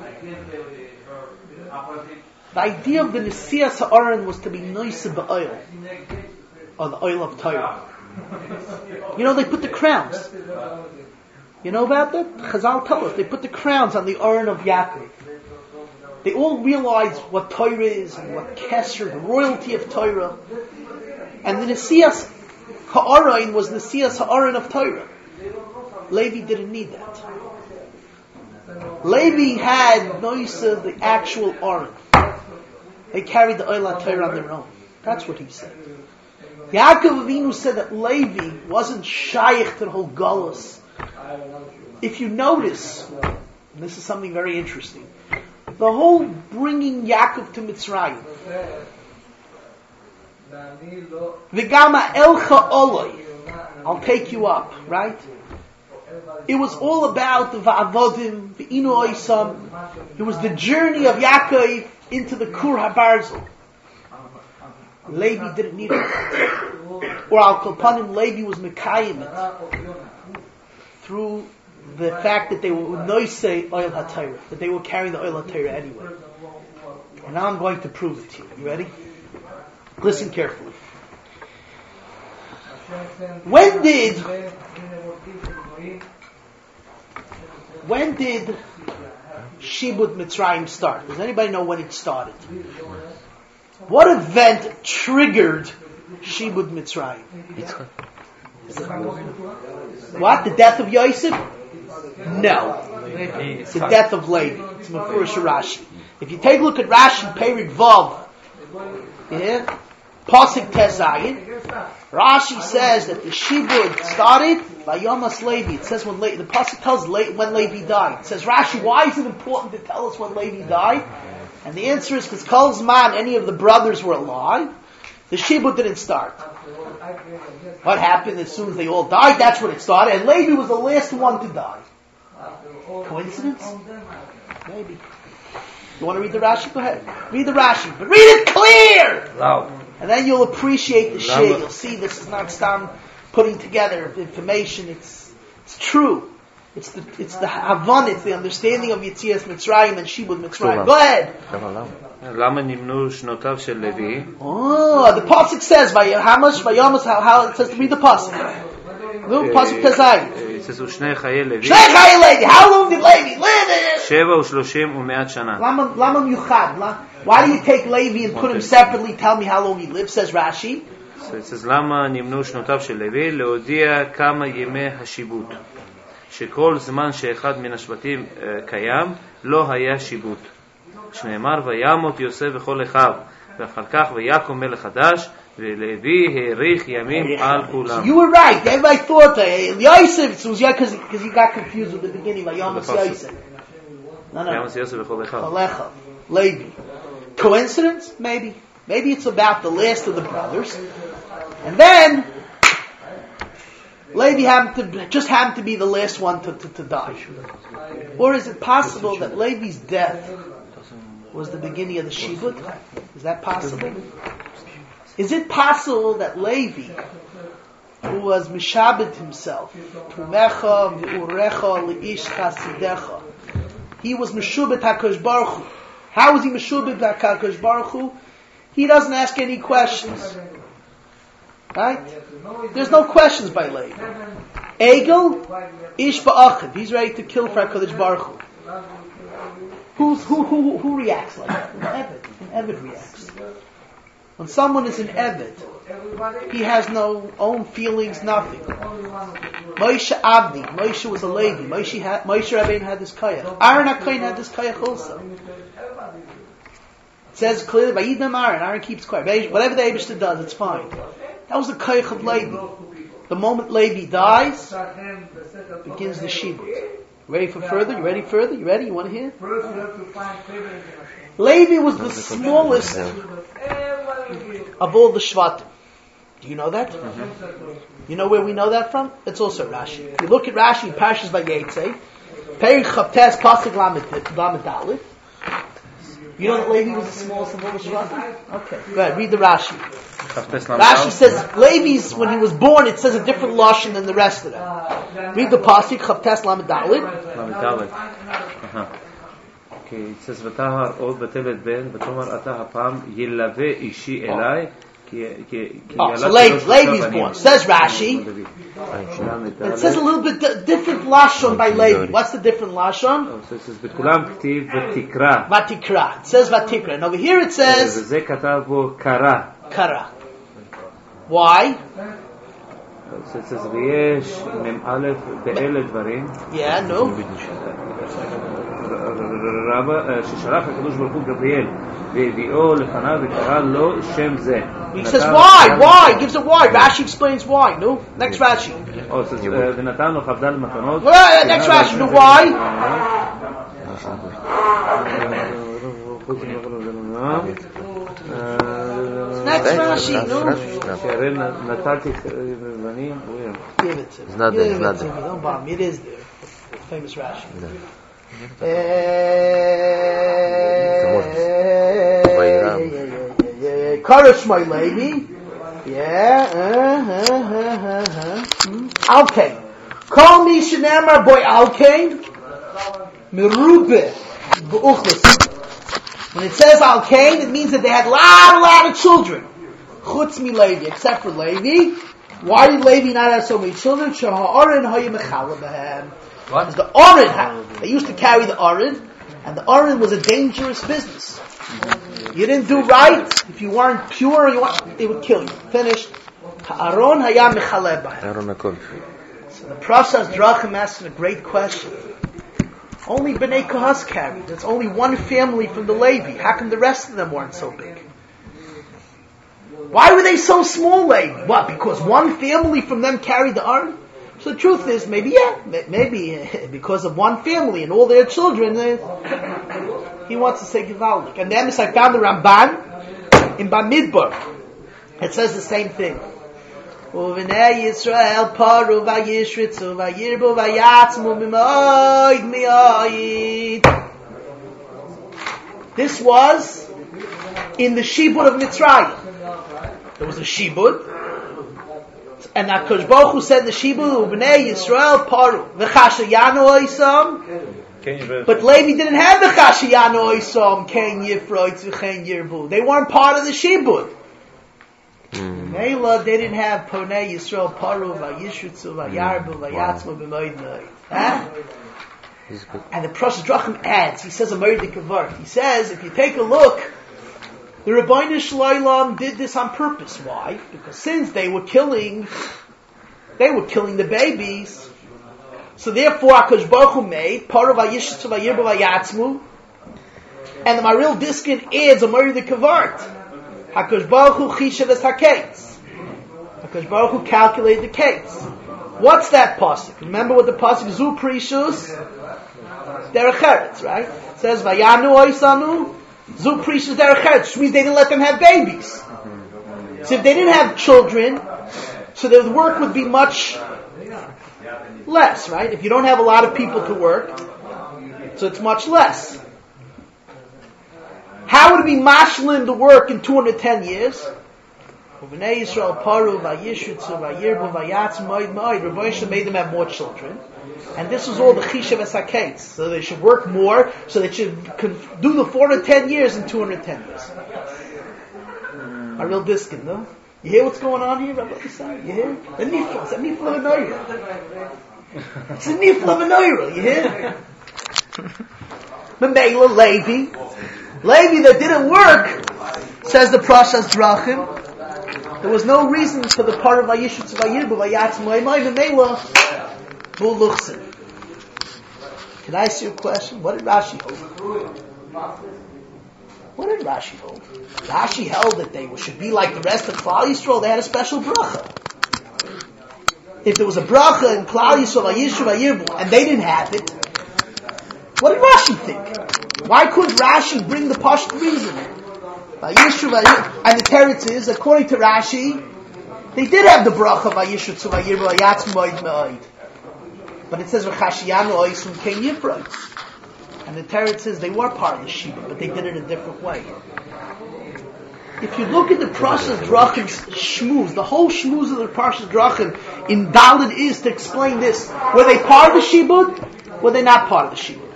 The idea of the Nesias Aron was to be noisei ba'oil, or the oil of Torah. You know, they put the crowns. You know about that? Chazal tell us, they put the crowns on the Aron of Yaakov. They all realized what Torah is and what Keser, the royalty of Torah. And the Nesias Ha'aron was Nesias Ha'aron of Torah. Levi didn't need that. Levi had noisei the actual Aron. They carried the oil HaTorah on their own. That's what he said. Yaakov Avinu said that Levi wasn't shaykh to the whole galus. If you notice, and this is something very interesting, the whole bringing Yaakov to Mitzrayim, V'gama elcha oloi, I'll take you up, right? It was all about the Va'avodim, V'inu Oisam. It was the journey of Yaakov into the Kur HaBarzel. Levi didn't need it. Or Al Kolpanim, Levi was Mekayim it through the fact that they were noisei oil HaTorah, that they were carrying the oil HaTorah anyway. And now I'm going to prove it to you. You ready? Listen carefully. When did Shibud Mitzrayim start? Does anybody know when it started? What event triggered Shibud Mitzrayim? What? The death of Yosef? No. It's the death of Levi. It's Mefurish Rashi. If you take a look at Rashi, Perik Vav, yeah, Pasuk Tezayin, Rashi says that the Shibud started by Yomas Levi. It says when the Pasuk tells when Levi died. It says, Rashi, why is it important to tell us when Levi died? And the answer is because Kol Zman, any of the brothers were alive. The Shibud didn't start. What happened as soon as they all died? That's when it started. And Levi was the last one to die. Coincidence? Maybe. You want to read the Rashi? Go ahead. Read the Rashi. But read it clear! Loud. And then you'll appreciate the shit. You'll see this is not Stam putting together information. It's true. It's the Havan, it's the understanding of Yetzias Mitzrayim and Shibud Mitzrayim. Go ahead. למה נמנו שנותיו של לוי? Oh, the pasuk says by how much by Yomas how it says to read the pasuk. No pasuk Tezai. It says ושני חיי לוי. שני חיי Levi. How long did Levi live? 37 ומעט שנה. Lama Yuchad. Why do you take Levi and put him separately? Tell me how long he lived. Says Rashi. So it says למה נמנו שנותיו של לוי להודיע כמה ימי השיבוט. שכל זמן שאחד מן השבטים קיים, לא היה שיבוט. שנאמר, וימות יוסף וכל אחיו, ואחר כך ויקום מלך חדש, ולוי האריך ימים על כולם. You were right. Everybody thought Yosef was because he got confused with the beginning. Vayamas Yosef. No. וימות יוסף וכל אחיו. Alecha, Levi. Coincidence? Maybe. Maybe it's about the last of the brothers. And then Levi happened to be the last one to die. Or is it possible that Levi's death was the beginning of the Shibud? Is that possible? Is it possible that Levi, who was Mishabed himself, Tumecha v'urecha li'ish chasidecha, he was Meshubet HaKadosh Baruch Hu. How was he Meshubet HaKadosh Baruch Hu? He doesn't ask any questions. Right? There's no questions by Levi. Egel, Ish Ba'achiv. He's ready to kill for HaKadosh Baruch Hu. Who reacts like that? An Eved reacts. When someone is an Eved, he has no own feelings, nothing. Moshe Abdi, Moshe was a Levi. Moshe Rabbeinu had this kayach. Aaron HaKohen had this kayach also. It says clearly, Vayidam Aaron keeps quiet. Whatever the Eibishter does, it's fine. That was the kayach of Levi. The moment Levi dies, begins the Shibud. Ready for further? You ready further? You ready? You want to hear? Levi was the smallest of all the Shvatim. Do you know that? Mm-hmm. You know where we know that from? It's also Rashi. If you look at Rashi in Parshas Vayetze, Perich Chavtes Pasuk Lamed Aleph. You know that Levi was the smallest of all the Shvatim? Okay, go ahead, read the Rashi. Rashi says, Levi's, when he was born, it says a different lashon than the rest of them. Read the Pasuk, Chavtes Lamed Aleph. Okay, it says, ותהר עוד בתלת בן, ותאמר אתה הפעם ילווה אישי אליי, so Levi's born. Says Rashi. It says a little bit different lashon by Levi. What's the different lashon? So it says, בכולם כתיב ותקרא. Vatikra. It says Vatikra. And over here it says, וזה כתב בו קרא. Kara. Why? So it says, ויש מ"א באלה דברים. Yeah, no. ששלח הקדוש ברוך הוא גבריאל והביאו לפניו וקרא לו שם זה. He says why? Why? He gives a why. Rashi explains why. No? Next Rashi. Oh, it says, ונתן לו כ"ד מתנות. Next Rashi. No, why? Next Rashi. No? נתתי בנים. Give it to me. Give it to me. Don't bother me. It is there. Famous Rashi. Karash my lady. Alkain. Call me Shanamar boy Alkain. Merube. When it says Alkain, it means that they had a lot of children. Chutz mi Levi, except for Levi. Why did Levi not have so many children? Shaha'arin hayim echalabah. Because the Orid they used to carry the Orid, and the Orid was a dangerous business. You didn't do right, if you weren't pure, it would kill you. Finished. Ha'aron hayam mechaleh. So the Prasas Drachim asks a great question. Only Bnei Kohas carried. It's only one family from the Levi. How come the rest of them weren't so big? Why were they so small, Levi? What, because one family from them carried the Orid? So the truth is, maybe because of one family and all their children, he wants to say Givaldik. And then I found the Ramban in Bamidbar. It says the same thing. Uvnei Yisrael paru vayishritzu vayirbu vayatzmu b'moed mi'ayid. This was in the Shibud of Mitzrayim. There was a Shibud. And HaKadosh Baruch Hu said in the Shibud, Bnei Yisrael paru v'chashayanu oisam. But Levi didn't have the chashayanu oisam ken yifroitz v'chen yirbu. They weren't part of the Shibud. Mela, they didn't have Ponei Yisrael paru v'yishrutzu v'yarbu v'yatzmu b'moed moed. And the Prasas Drachim adds, he says a Merdik Avart. He says, if you take a look, the Rabbeinu Shloim did this on purpose. Why? Because since they were killing the babies, So therefore, HaKadosh Baruch Hu made Parav Vayishitzu Vayirbu Vayatzmu, and the Maril Diskin adds a Mari the Kavart. HaKadosh Baruch Hu Chishav es HaKetz. HaKadosh Baruch Hu calculated the Ketz. What's that pasuk? Remember what the pasuk Zu Prishus Derech Eretz, right? It says Vayanu Oisanu Zu Prishus Derech Eretz, which means they didn't let them have babies. So if they didn't have children, so their work would be much less, right? If you don't have a lot of people to work, so it's much less. How would it be mashlim to work in 210 years? Bnei Yisrael paru vayishutzu vayirbu vayatzmu moed moed. Rabbi Yisrael made them have more children, and this was all the chishav es haketz. So they should work more, so they should do the 410 years in 210 years. A real diskin, no? You hear what's going on here, Rabbi Yisrael? You hear? The nifla, it's a nifla v'noira. It's a nifla v'noira, you hear? Memela Levi that didn't work, says the Prashas Drachim. There was no reason for the part of Vayishutz Vayirbu Vayatzmu Memela Buluchsin. Can I ask you a question? What did Rashi hold? What did Rashi hold? Rashi held that they should be like the rest of Klal Yisrael. They had a special bracha. If there was a bracha in Klal Yisrael, Vayishu Vayirbu, and they didn't have it, what did Rashi think? Why couldn't Rashi bring the Pashut reason? Vayishu Vayirbu, and the teretz is, according to Rashi, they did have the bracha Vayishu Vayirbu Vayatzmu Moed Moed, but it says V'chashiyanu Oisum Ken Yifrod. And the teretz says they were part of the Shiva, but they did it a different way. If you look at the Parshas Drachim shmuz, the whole shmuz of the Parshas Drachim in Dalet is to explain this. Were they part of the Shibud? Were they not part of the Shibud?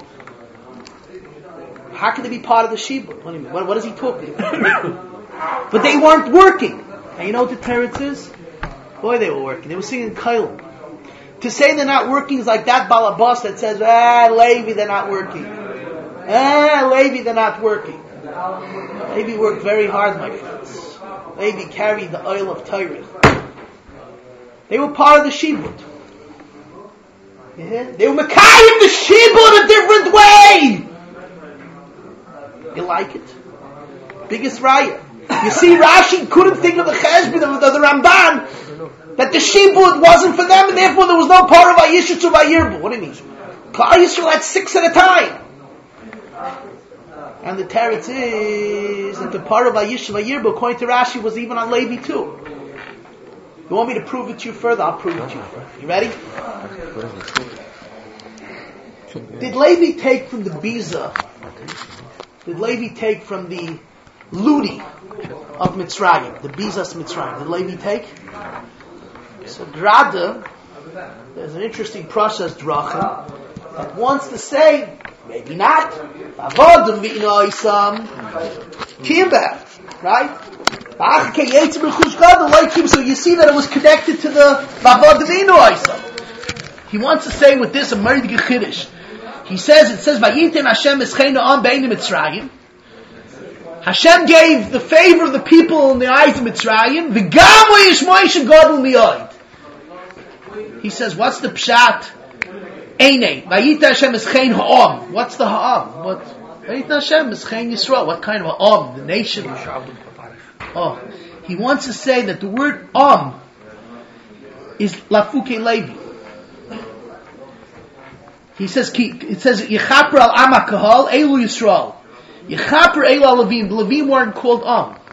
How can they be part of the Shibud? What do you mean? What is he talking about? But they weren't working. And you know what the teretz is? Boy, they were working. They were singing Kailim. To say they're not working is like that balabas that says, Levi, they're not working. Levi, they're not working. Levi worked very hard, my friends. Levi carried the oil of Torah. They were part of the Shibud. Yeah? They were Mekayim the Shibud a different way. You like it? Biggest raya. You see, Rashi couldn't think of the Cheshbon of the Ramban, that the Shibud wasn't for them, and therefore there was no part of Vayishutz Vayirbu. What do you mean? Klal Yisrael had 6 at a time. And the teretz is that the part of Vayishutz Vayirbu, according to Rashi, was even on Levi too. You want me to prove it to you further? I'll prove it to you further. You ready? Did Levi take from the Biza? Did Levi take from the Ludi of Mitzrayim? The Bizas Mitzrayim. Did Levi take? So Grada, there's an interesting process, Drachim, that wants to say, maybe not, Avodim v'inoisam, Kimbeh, right? So you see that it was connected to the Avodim v'inoisam. He wants to say with this a Merid Gechidish. He says, it says, Vayiten Hashem escheinu am be'ein Mitzrayim. Hashem gave the favor of the people in the eyes of Mitzrayim. V'gam v'yish Moshe gadol miyod. He says, what's the pshat? Einei. Vayita Hashem eschein ha'am. What's the ha'am? What? Vayita Hashem eschein Yisrael. What kind of ha'am? The nation. Oh. He wants to say that the word is lafuke levi. He says, it says, Yechaper al Am HaKahal, Elu Yisrael. Yechaper Elu al Levim. The Levim weren't called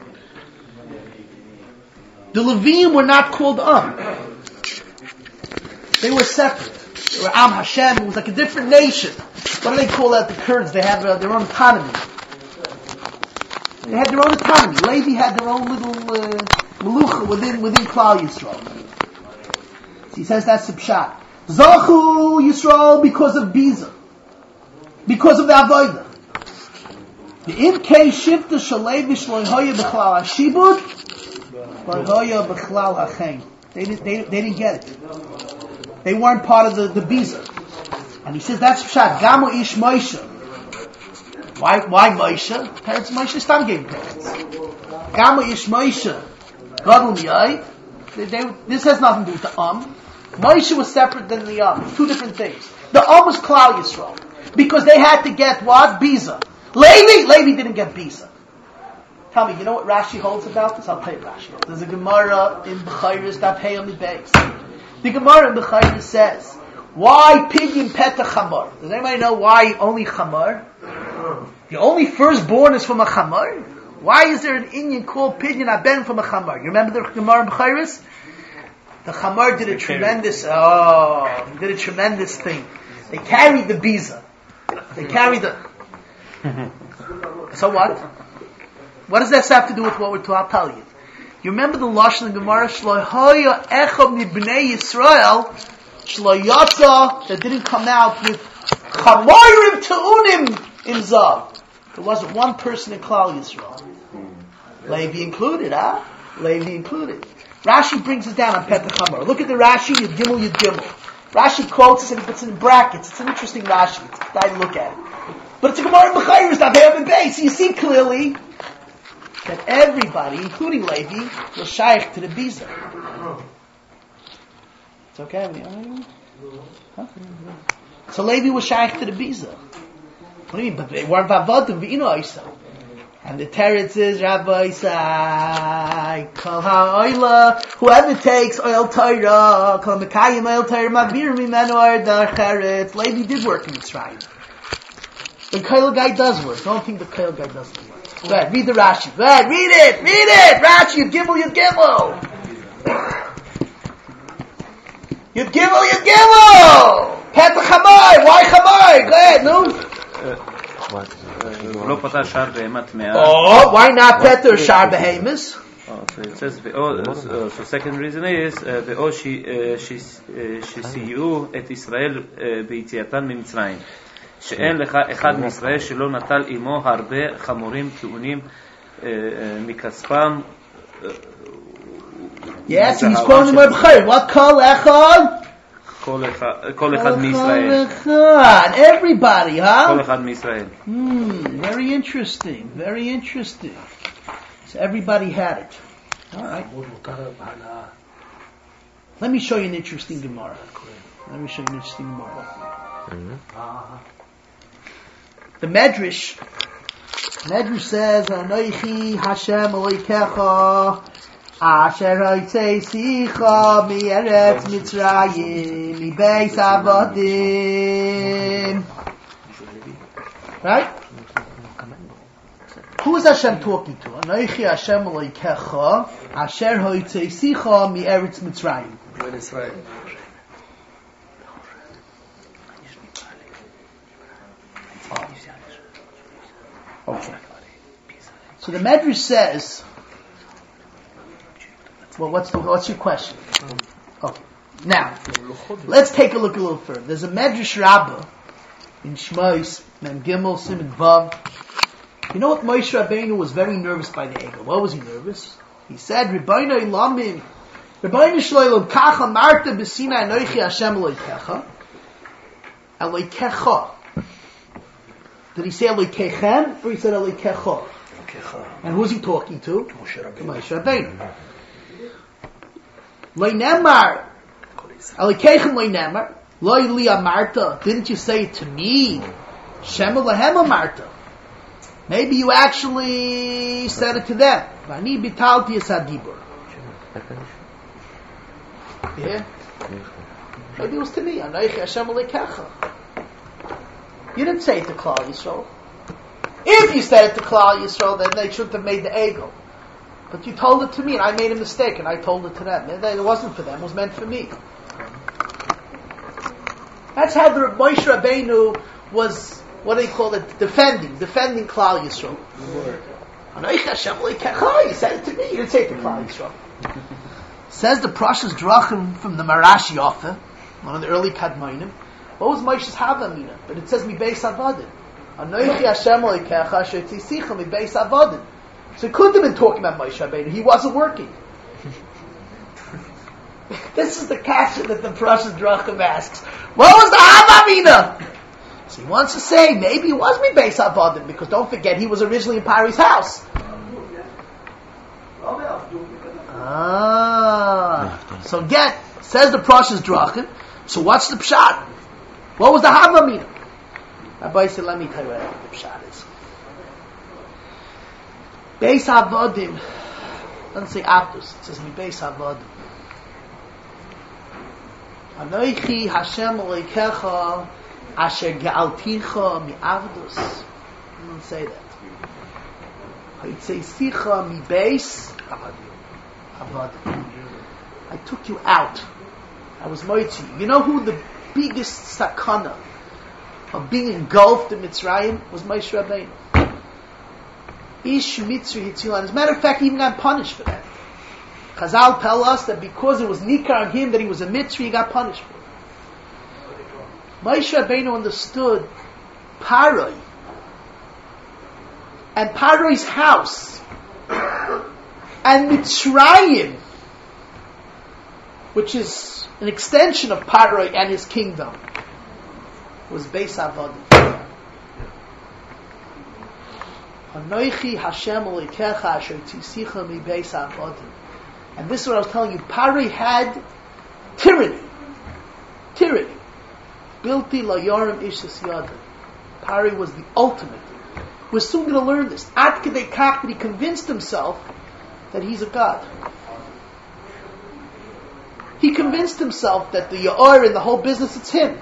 The Levim were not called They were separate. They were Am Hashem. It was like a different nation. What do they call that? The Kurds. They have their own autonomy. They had their own autonomy. Levi had their own little melucha within Klal Yisrael. So he says that's the pshat. Zachu Yisrael because of Biza. Because of the Avodah. The Imkei Shifta Shalevish Loihoya B'chlal HaShibud Loihoya B'chlal HaChem. They didn't get it. They weren't part of the Biza. And he says that's pshat. Gamu Ish Moshe. Why Moshe? Parents Moshe Stam gave parents. Gamu Ish Moshe. Gadol Miyai. This has nothing to do with the Moshe was separate than the Am. Two different things. The Am was Klal Yisrael. Because they had to get what? Biza. Levi didn't get Biza. Tell me, you know what Rashi holds about this? I'll tell you Rashi holds. There's a Gemara in Bechayris that pay on the base. The Gemara in Bechayris says, why pidyon peta chamar? Does anybody know why only chamar? The only firstborn is from a chamar? Why is there an Indian called pidyon aben from a chamar? You remember the Gemara in Bechayris? The chamar did a tremendous thing. They carried the biza. They carried the... So what? What does this have to do with what we're talking? I'll tell you. You remember the Lashon of Gemara? Shlohoya echad mibnei Yisrael shloyatza that didn't come out with chamarim te'unim in zav. There wasn't one person in Klal Yisrael. Levi included, huh? Levi included. Rashi brings it down on Petach Hamar. Look at the Rashi, Yud Gimel. Rashi quotes this and he puts it in brackets. It's an interesting Rashi. It's a guy to look at it. But it's a Gemara in Bechayros, not Hayab and Beis. So you see clearly that everybody, including Levi, was shaykh to the Biza. It's okay? So Levi was shaykh to the Biza. What do you mean? But they weren't Vavodim, V'ino Isa. And the teretz is Rabbi Isai, Kol ha'oila, whoever takes oil Torah, Kol mekayim oil Torah, mavir mimenu ardar cheretz. Levi did work in Mitzrayim. The Koil guy does work. Don't think the Koil guy doesn't work. Go ahead, read the Rashi. Go ahead, read it! Rashi, Yud Gimel. Yud Gimel! Petach Chamai! Why Chamai? Go ahead, no? לא פתר שער בהמה טמאה. Oh, why not Peter Shar Behemoth? So it says, so second reason is, ואו שסייעו את ישראל ביציאתן ממצרים. שאין לך אחד מישראל שלא נטל עמו הרבה חמורים טעונים מכספם. Yes, he's quoting the Bechayr. What kol echad? כל אחד מישראל. Everybody, huh? כל אחד מישראל. Very interesting. So everybody had it. All right. Let me show you an interesting Gemara. The Medrash says, Anoichi Hashem Elokecha Asher hoitzeisicha mi'eretz Mitzrayim mibeis avodim. Right? Who is Hashem talking to? Anoichi Hashem Elokecha Asher hoitzeisicha mi'eretz Mitzrayim. Okay. So the Medrash says, well, what's your question? Okay. Now, let's take a look a little further. There's a Medrash Rabbah in Shmos, Mem Gimel, Siman Vav. You know what Moshe Rabbeinu was very nervous by the Egel. What was he nervous? He said, Rebbeinu Ilamim, Rebbeinu Shloilom, Kacha Marta B'Sinai Anoichi Hashem Elokecha. Elokecha. Did he say Elokechem or he said Elokecha? And who's he talking to? Moshe Rabbeinu. Lo nemar, Elokechem lo nemar, lo li amarta. Didn't you say it to me? Shema lahem amarta. Maybe you actually said it to them. Vani bitalti es hadibur. Yeah. Maybe it was to me. Anoichi Hashem Elokecha. You didn't say it to Klal Yisrael. If you said it to Klal Yisrael, then they shouldn't have made the Egel. But you told it to me, and I made a mistake, and I told it to them. It wasn't for them; it was meant for me. That's how the Moshe Rabbeinu was. What do they call it? Defending Klal Yisrael. You said it to me. You didn't say it to Klal Yisrael. Says the Prashas Drachim from the Marashi Offer, one of the early Kadmonim. What was Moshe's Havamina? But it says mi beis avodim. Anoichi Hashem Elokecha asher tzisicha mi beis avodim. So he couldn't have been talking about Moshe Rabbeinu. He wasn't working. This is the question that the Prashas Drachim asks. What was the Havamina? So he wants to say maybe it was mi beis avodim because don't forget he was originally in Pari's house. So Says the Parshas Drachim. So what's the pshat? What was the Havamina? Rabbi said, let me tell you what the pshat is. Beis Havodim. Doesn't say Avdus. It says Beis Havodim. Anoichi Hashem Elokecha Asher Ge'alticha Mi Avdus. It doesn't say that. It says Sicha Mi Beis Havodim. I took you out. I was moitzi. You know who the biggest sakana of being engulfed in Mitzrayim was Moshe Rabbeinu. Ish Mitzri Hitzilan. As a matter of fact, he even got punished for that. Chazal tell us that because it was nikar on him that he was a Mitzri, he got punished for it. Moshe Rabbeinu understood Paroi and Paroi's house and Mitzrayim, which is an extension of Paroi and his kingdom, was Beis Havodim. Anoichi Hashem Elokecha Asher Tzisicha Mi Beis Havodim. And this is what I was telling you. Paroi had tyranny. Bilti Lo Yorim Ishas Yada. Paroi was the ultimate. We're soon going to learn this. Ad Kedei Kach that he convinced himself that he's a god. He convinced himself that the Ya'or and the whole business, it's him.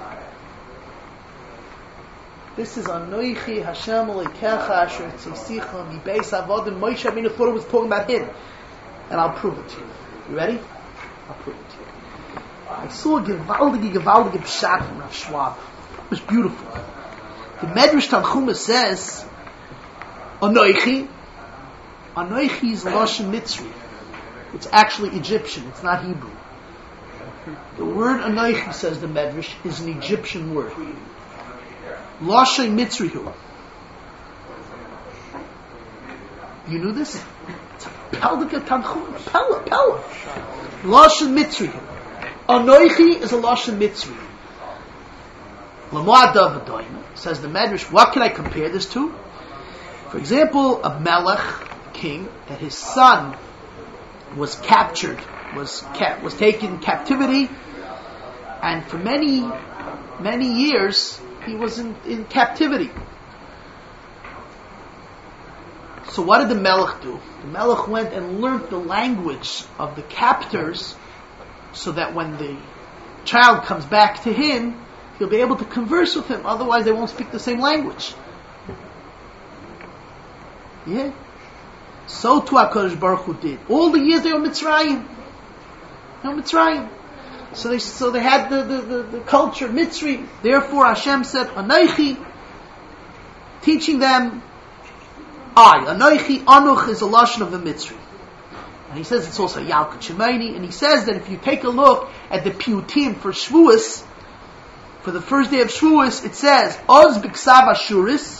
This is Anoichi Hashem Elokecha Asher Tzisicha Mi Beis Havodim. Moshe Rabbeinu thought it was talking about him. And I'll prove it to you. You ready? I'll prove it to you. I saw a gewaldige pshat from Rav Schwab. It was beautiful. The Medrash Tanchuma says, Anoichi is Lashon Mitzri. It's actually Egyptian. It's not Hebrew. The word Anoichi, says the Medrash, is an Egyptian word. Lashon Mitzrihu. You knew this? It's a Peldika Tanchum. Pella. Lashon Mitzrihu. Anoichi is a Lashon Mitzri. Lamada V'doyim, says the Medrash, what can I compare this to? For example, a Melech, king, that his son was captured, was taken in captivity, and for many years he was in captivity. So what did the Melech do? The Melech went and learned the language of the captors, so that when the child comes back to him, he'll be able to converse with him. Otherwise, they won't speak the same language. Yeah. So too HaKadosh Baruch Hu did. All the years they were Mitzrayim. So they had the culture Mitzri. Therefore Hashem said, Anoichi, teaching them, Anoichi, Anuch is a lashon of the Mitzri. And he says it's also Yalkut Shemaini. And he says that if you take a look at the Piyutim for Shavuos, for the first day of Shavuos, it says, Oz B'Ksav Ashuris.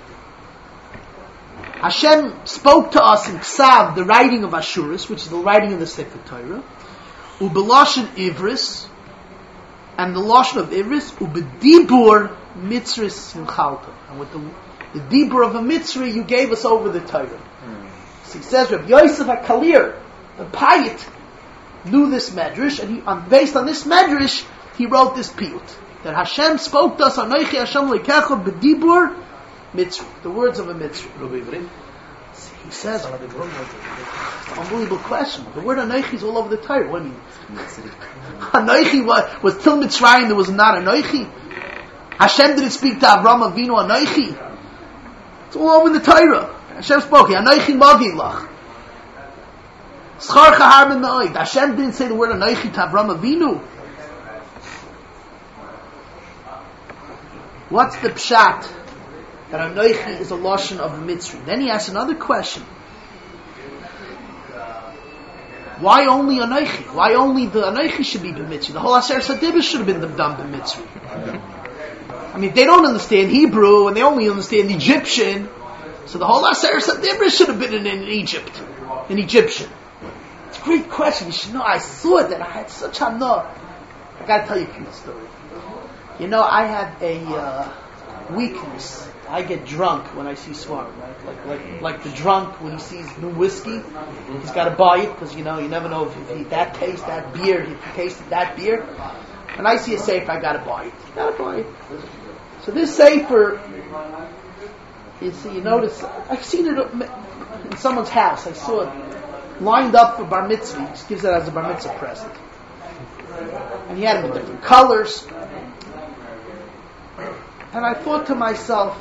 Hashem spoke to us in Ksav, the writing of Ashuris, which is the writing of the Sefer Torah. Ubelashon Ivris, and the Lashon of Ivris, Ubedibur Mitzris Simchalta. And with the Dibur of a Mitzri, you gave us over the Torah. So he says, Rabbi Yosef HaKalir, the Payit, knew this Medrash, and based on this Medrash, he wrote this Piyut. That Hashem spoke to us, Anoichi Hashem Elokecha Bedibur Mitzri, the words of a Mitzri. He says, it's an unbelievable question. The word Anoichi is all over the Torah. What do you mean? Anoichi was till Mitzrayim, there was not Anoichi. Hashem didn't speak to Avram Avinu Anoichi. It's all over the Torah. Hashem spoke, Anoichi Magi Lach. Schar Chahar Ben Me'oid. Hashem didn't say the word Anoichi to Avram Avinu. What's the pshat that Anoichi is a lashon of a Mitzri? Then he asks another question. Why only Anoichi? Why only the Anoichi should be b'Mitzri? The whole Asher Sadibah should have been done b'Mitzri. I mean, they don't understand Hebrew and they only understand Egyptian, so the whole Asher Sadibah should have been in Egypt, in Egyptian. It's a great question. You should know. I saw that. I had such a no. I got to tell you a cute story. You know, I have a weakness. I I get drunk when I see Svarim, right? Like the drunk when he sees new whiskey, he's got to buy it because you never know if he that taste that beer, if he tasted that beer. When I see a sefer, I got to buy it. Got to buy it. So this sefer, you notice, I've seen it in someone's house. I saw it lined up for bar mitzvah. He just gives it as a bar mitzvah present, and he had them in different colors. And I thought to myself,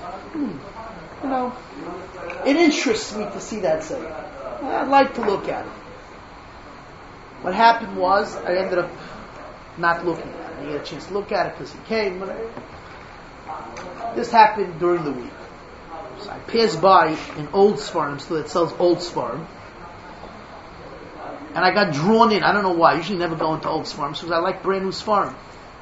it interests me to see that sefer. I'd like to look at it. What happened was, I ended up not looking at it. I didn't get a chance to look at it because he came. This happened during the week. So I passed by an old Svarim, so that sells old Svarim. And I got drawn in. I don't know why. I usually never go into old Svarim because I like brand new Svarim.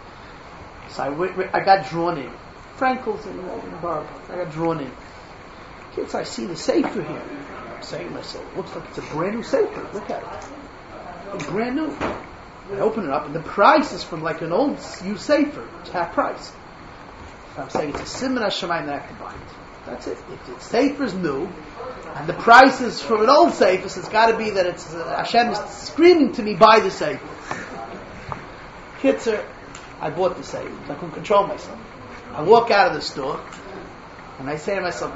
So I got drawn in. Frankel's in Barb. I got drawn in. Kids, I see the sefer here. I'm saying to myself, looks like it's a brand new sefer. Look at it. It's brand new. I open it up, and the price is from like an old used sefer. It's half price. So I'm saying it's a Siman HaShamayim that I can buy it. That's it. If the sefer is new, and the price is from an old sefer, so it's got to be that it's Hashem is screaming to me, buy the sefer. Kitzer, I bought the sefer. I couldn't control myself. I walk out of the store, and I say to myself,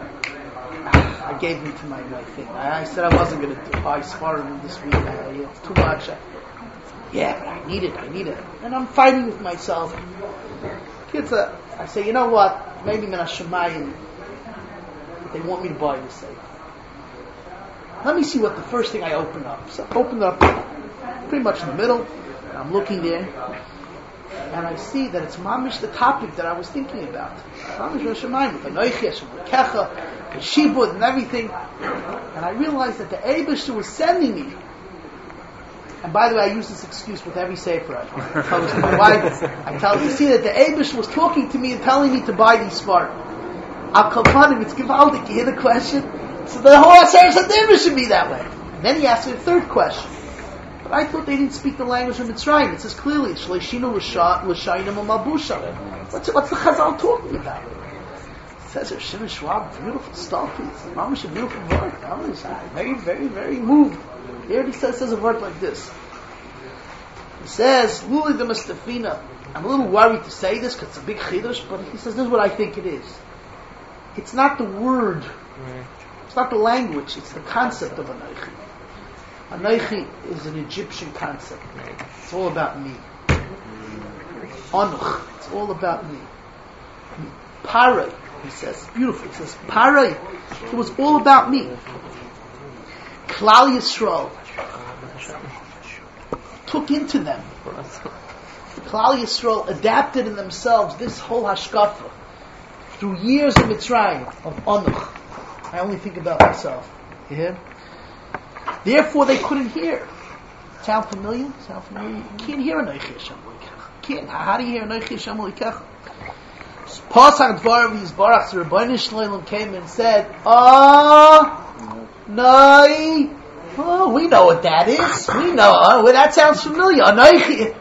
I gave him to my thing. I said I wasn't going to buy Svarim this week. It's too much. Yeah, but I need it. And I'm fighting with myself. Kids, I say, you know what? Maybe Min HaShamayim, they want me to buy this sefer. Let me see what the first thing I open up. So I open it up pretty much in the middle, and I'm looking there. And I see that it's mamish the topic that I was thinking about. Mamish Rosh Hashanah with the Noiches and the Kecha, the Shibud and everything. And I realized that the Eibishter was sending me. And by the way, I use this excuse with every sefer. I tell this to my wife. I tell her, you see that the Eibishter was talking to me and telling me to buy these Svarim. I'll come on him, it's Givaldik. You hear the question? So the whole Aseret HaDever should be that way. And then he asked me a third question. But I thought they didn't speak the language of Mitzrayim. It says clearly, Shleishinu L'Shainim U'Malbusha. What's the Chazal talking about? It says here, Shimon Schwab, beautiful stuff. It's mamish a beautiful word. I was very, very, very moved. Here he says a word like this. He says, Luli de Mustafina. I'm a little worried to say this because it's a big chidush, but he says this is what I think it is. It's not the word. It's not the language. It's the concept of Anochi. Anochi is an Egyptian concept. It's all about me. Anuch. It's all about me. Paray, he says. Beautiful. He says, Paray. It was all about me. Klal Yisrael took into them. Klal Yisrael adapted in themselves this whole hashkafa through years of Mitzrayim, of Anuch. I only think about myself. You hear? Therefore, they couldn't hear. Sound familiar? You can't hear Anochi Hashem L'Ikecha. How do you hear Anochi Hashem L'Ikecha? Pasach Dvarav Yisbarach, the Rebbeinu Shloim came and said, no, we know what that is. We know. Well, that sounds familiar. Anochi.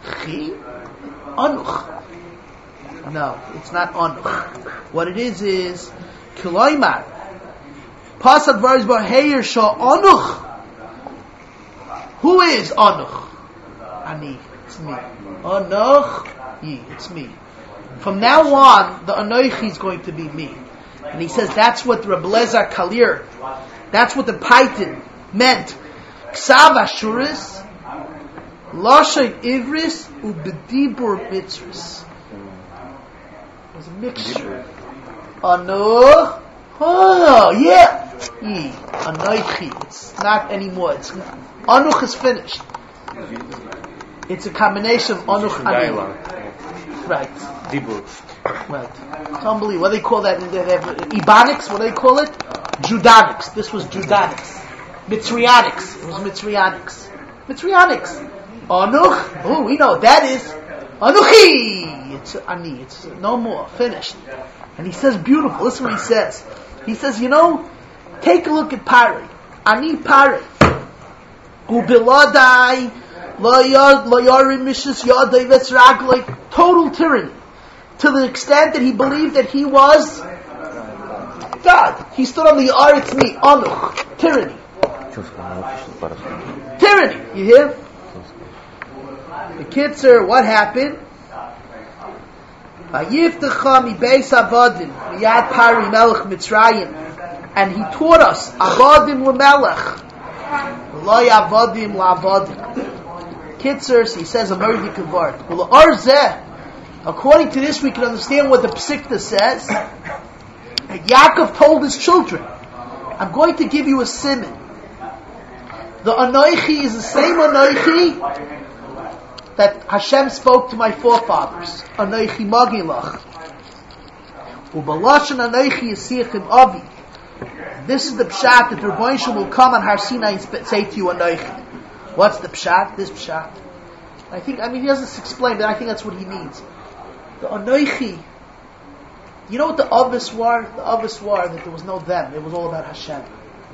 Anuch. No, it's not Anuch. What it is Kiloimar. Pasad Varis Bar Heir Shah Anuch. Who is Anuch? Ani. It's me. Anuch. It's me. From now on, the Anochi is going to be me. And he says that's what Reb Eliezer Kalir, that's what the Paitin meant. Ksav Ashuris, Lashon Ivris, Ubedibur Mitzris. It was a mixture. Anuch. Oh, yeah. Anochi. It's not anymore. Anuch is finished. It's a combination of Anuch and right. Dibur. Right. It's unbelievable. What do they call that? Ebonics? What do they call it? Judonics. This was Judonics. Mitzrionics. It was Mitzrionics. Anuch. Oh, we know what that is. Anuchi. It's Ani. It's no more. Finished. And he says beautiful. Listen what he says. He says, take a look at Pari. Ani Pari. Ubiladai. Total tyranny, to the extent that he believed that he was God. He stood on the Aretz Mi, Anuch, tyranny. Tyranny, you hear? The Kitzer, what happened? Vayiftecha mi beis avadim, miyad Pari melech Mitzrayim. And he taught us, avadim l'melech, v'lo avadim la'avadim. Kitzer, he says a very good word. According to this, we can understand what the Psikta says. Yaakov told his children, I'm going to give you a simon. The Anoichi is the same Anoichi that Hashem spoke to my forefathers. Anoichi Magilach. Ubaloshan Anoichi Yisiachim Avi. This is the pshat that the Rebbeinu Shalom will come on Har Sinai and say to you Anoichi. What's the pshat? This pshat. He doesn't explain, but I think that's what he means. The Anoichi. You know what the Avos were? The Avos were that there was no them. It was all about Hashem.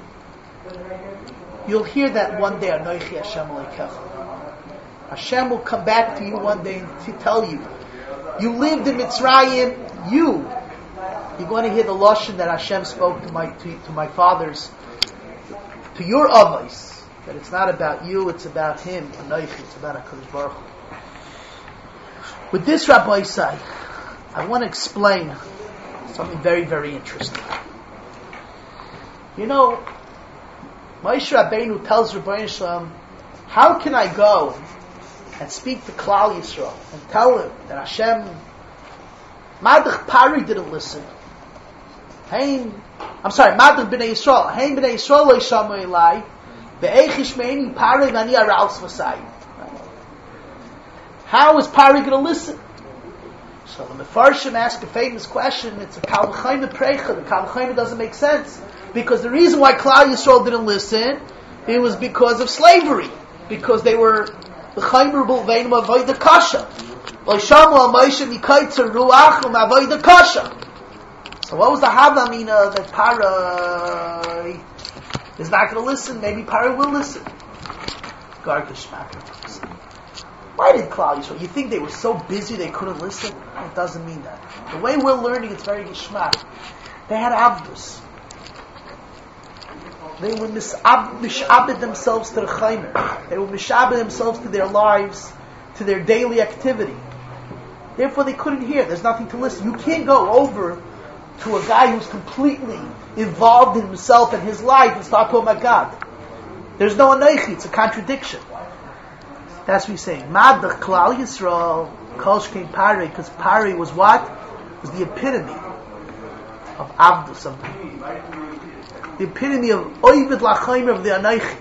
You'll hear that one day, Anoichi Hashem Aleikecha. Hashem will come back to you one day and tell you, you lived in Mitzrayim, you're going to hear the Lashon that Hashem spoke to my fathers, to your Avos, that it's not about you, it's about Him, Anoichi, it's about HaKadosh Baruch Hu. With this, Rabbi Isai, I want to explain something very, very interesting. You know, Moshe Rabbeinu tells Rebbeinu Shalom, how can I go and speak to Klal Yisrael and tell him that Hashem, Madach Pari didn't listen. Madach B'nai Yisrael. Haim B'nai Yisrael lo yishamu elai, ve'eich yishmeini Pari v'ani aral tzvasai. How is Pari going to listen? So the Mefarshim ask a famous question. It's a Kal V'chaim Precha. The Kal V'chaim doesn't make sense. Because the reason why Klal Yisrael didn't listen, it was because of slavery. Because they were V'chaim Rubel V'enim Avoida Kasha. V'shamu al Moshe Mikaitzer Ruach Avoida Kasha. So what was the Havamina that Pari is not going to listen? Maybe Pari will listen. Gargashmak. Why did Klal Yisrael? You think they were so busy they couldn't listen? It doesn't mean that. The way we're learning, it's very gishmak. They had avdus. They were mishabed themselves to the chaymer. They were mishabed themselves to their lives, to their daily activity. Therefore, they couldn't hear. There's nothing to listen. You can't go over to a guy who's completely involved in himself and his life and start talking about God. There's no anaychi. It's a contradiction. That's what he's saying. Madach Klal Yisrael Kol Shkein Pari, because Pari was what? It was the epitome of Avdus, the epitome of Oivid Lachayim of the Anaychi.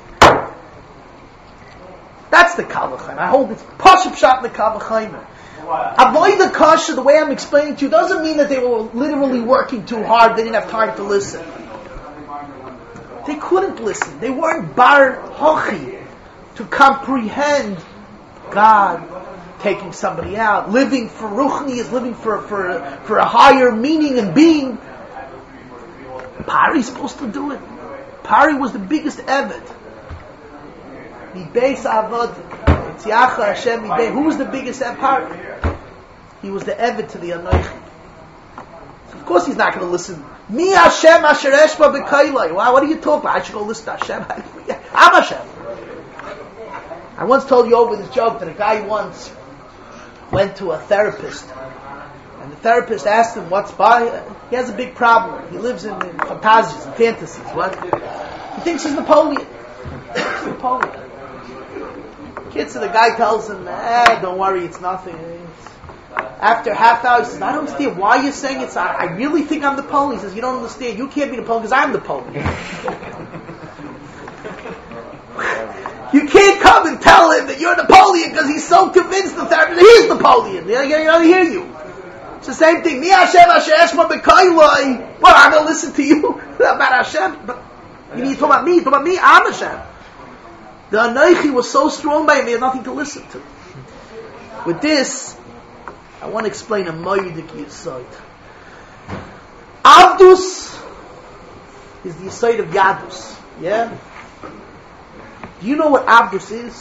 That's the Kal V'chaim. I hold it's Pashup Shat the Kal V'chaim. Avoid the kasha, the way I'm explaining to you, doesn't mean that they were literally working too hard, they didn't have time to listen. They couldn't listen. They weren't bar hochi to comprehend God taking somebody out, living for Ruchni is living for a higher meaning and being. Pari's supposed to do it. Pari was the biggest Eved. Mibeis Avod. Tzyacha Hashem Mibei. Who was the biggest Eved? Pari. He was the Eved to the Anoichi. So of course he's not going to listen. Mi Hashem Asher Eshba B'Kailai. Wow, what are you talking about? I should go listen to Hashem. I'm Hashem. I once told you over this joke that a guy once went to a therapist, and the therapist asked him what's by. He has a big problem. He lives in fantasies and fantasies. What? He thinks he's Napoleon. Kids, so the guy tells him, don't worry, it's nothing. After half hour, he says, I don't understand why you're saying it's. I really think I'm Napoleon. He says, you don't understand. You can't be Napoleon because I'm Napoleon. You can't come and tell him that you're Napoleon because he's so convinced the therapist that he's Napoleon. He doesn't hear you. It's the same thing. Mi Hashem Asher Eshma B'Kailai. Well, I'm going to listen to you about Hashem. But you need to talk about me. Talk about me. I'm Hashem. The Anoichi was so strong by him, he had nothing to listen to. With this, I want to explain a Moedik Yisod. Avdus is the Yisod of Yadus. Yeah? Do you know what Avdus is?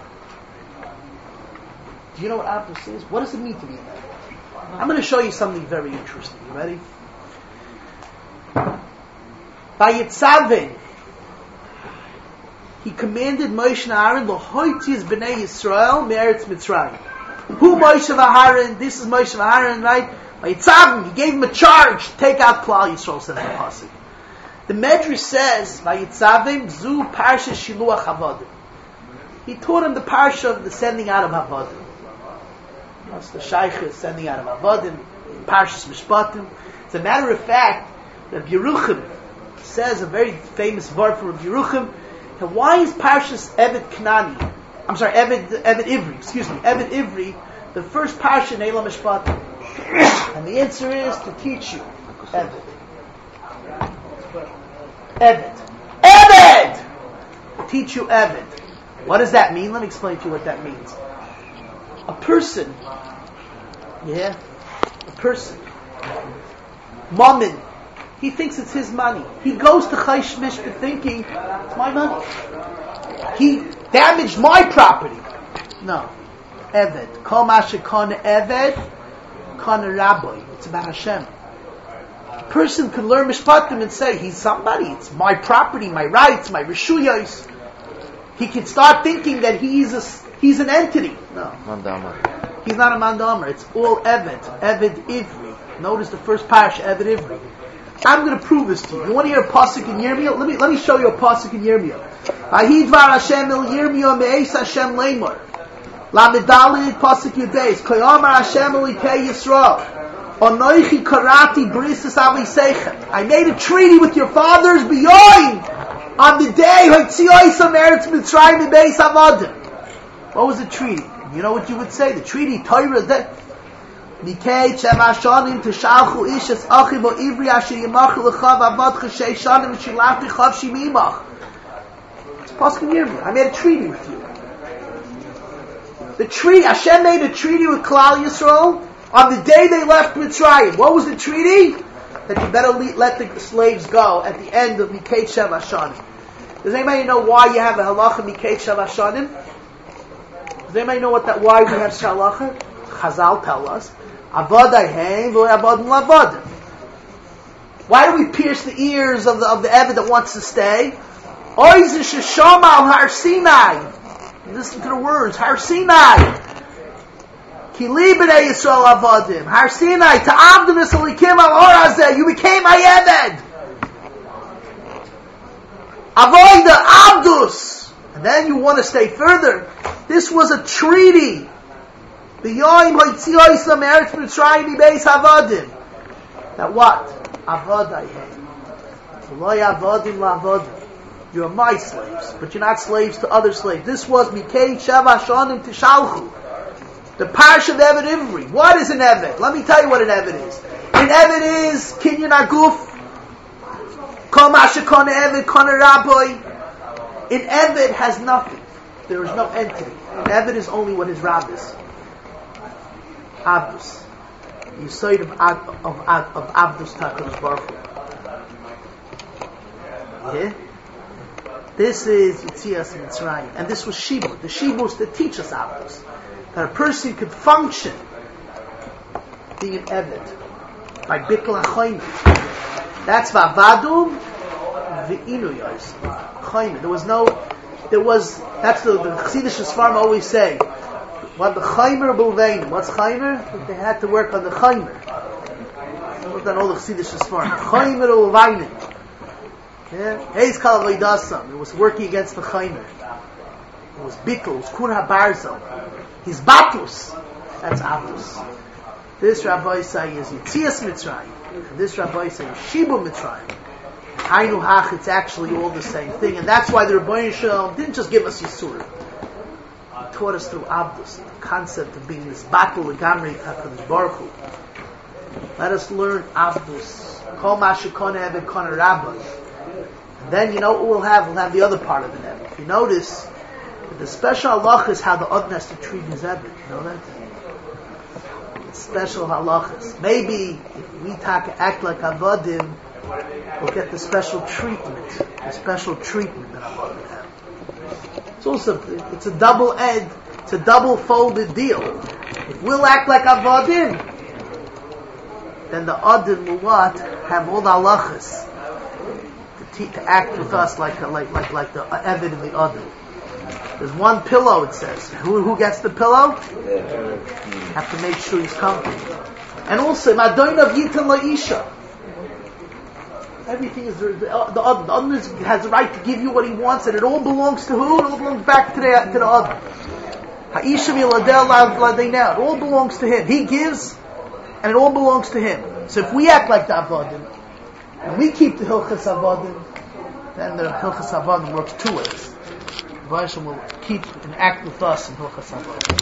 Do you know what Avdus is? What does it mean to be a man? I'm going to show you something very interesting. You ready? By Yitzavin, he commanded Moshe and Aaron, L'hoitziz b'nei Yisrael me'eretz Mitzrayim. Who Moshe v'Aaron? This is Moshe v'Aaron, right? By Yitzavin, he gave him a charge. Take out Klal Yisrael, says the Pasuk. The Medrash says, by Yitzavim, Zu Parsha Shiluach Havadim. He taught him the Parsha of the sending out of Havadim. That's the Shaykh sending out of Havadim, Parshas Mishpatim. As a matter of fact, Rabbi Yeruchim says a very famous word from Rabbi Yeruchim. And why is Parshas Eved Knani? I'm sorry, Eved Ivri. Excuse me, Eved Ivri, the first Parsha in Eila Mishpatim. And the answer is to teach you Eved. Eved! Teach you Eved. What does that mean? Let me explain to you what that means. A person, Mammon, he thinks it's his money. He goes to Chaysh Mishpah thinking, it's my money. He damaged my property. No. Eved. Kol mashe kana Eved, kana Rabbi. It's about Hashem. A person can learn Mishpatim and say, he's somebody, it's my property, my rights, my reshuyos. He can start thinking that he's an entity. No. Mandamar. He's not a mandamar. It's all Eved. Eved Ivri. Notice the first parish, Eved Ivri. I'm going to prove this to you. You want to hear a pasuk in Yirmiyah? Let me show you a pasuk in Yirmiyah. Vahidvar Hashem el Yirmiyah me'es Hashem leimor. Lamedalid pasuk Yudeis. Koyamar Hashem elikei Yisrael. Onoichi karati brisas aviseichem. I made a treaty with your fathers beyond on the day Hoitziosam Eretz Mitzrayim Beis Avadim. What was the treaty? You know what you would say? The treaty Torah that Mikei Chemashanim Tishalchu Ishes Achiv O Ivri Asher Yimach Lechav Avadcha Shei Shanim Shilachti Chav Shimimach. It's Pasuk Yirmiyah. I made a treaty with you. The treaty, Hashem made a treaty with Klal Yisrael on the day they left Mitzrayim. What was the treaty? That you better let the slaves go at the end of Mikei Chemashanim. Does anybody know why you have a halacha Mikei Chemashanim? Does anybody know why we have shalacha? Chazal tell us, Avadai lo Avadim lavadim. Why do we pierce the ears of the Eved that wants to stay? Oiz sheshama al Har Sinai. Listen to the words, Har Sinai. Ki li b'nei Yisrael avadim. Har Sinai, ta'avdim es alikim al Hor Hazeh. You became my Eved. Avoida Abdus. And then you want to stay further. This was a treaty. B'yoyim hoitziosam eretz Mitzrayim beis havadim. Now what? Avadayhem. V'loy avadim la'avadim. You're my slaves, but you're not slaves to other slaves. This was Mikei Sheva Shonim Tishalchu. The Parsha of Eved Ivri. What is an Eved? Let me tell you what an Eved is. An Eved is Kinyan Aguf. Kol Mashe Kona Eved Kona Rabbi. An Eved has nothing. There is no entity. An Eved is only what his Rab is. Abdus. You say of Abdus Takadosh Baruch Hu. Yeah? This is Yitzias Mitzrayim. And this was Shibud. The Shibud that teach us Abdus. That a person could function being an Eved by Bittul HaChoyim. That's Vavadum V'inu Yosef. That's the Chassidish Sfarim always say. What the Chaimer Bulvein. What's Chaimer? They had to work on the Chaimer. Worked on all the Chassidish Sfarim. Chaimer Bulvein. Heis Kal Avaydasam. It was working against the Chaimer. It was Bittul. It was Kur HaBarzel. His Batlus. That's Abdus. This Rabbi say is Yitzias Mitzrayim. And this Rabbi say is Shibu Mitzrayim. Hainu Hach. It's actually all the same thing. And that's why the Rebbeinu Shalom didn't just give us Yisur. Taught us through Abdus, the concept of being this battle with Gamri HaKadosh Baruch Hu. Let us learn Abdus. Kol Mashe Kona Eved Kona Rabbi. And then you know what we'll have? We'll have the other part of an Eved. If you notice, that the special halach is how the Adon has to treat his Eved. You know that? It's special halachas. Maybe if we act like Avadim, we'll get the special treatment. The special treatment that Avadim have. It's a double-edged, it's a double-folded deal. If we'll act like Avadim, then the Adim will what? Have all the halachas to to act with us like the Evid and the other. There's one pillow, it says. Who gets the pillow? Have to make sure he's comfortable. And also, Madoinav Yitan La'isha. Everything is the other has the right to give you what he wants, and it all belongs to who? It all belongs back to the other. Ha'isha miladel la'deinah. It all belongs to him. He gives, and it all belongs to him. So if we act like the Avadim, and we keep the Hilchas Avadim, then the Hilchas Avadim works two ways. Vaisham will keep and act with us in Hilchas Avadim.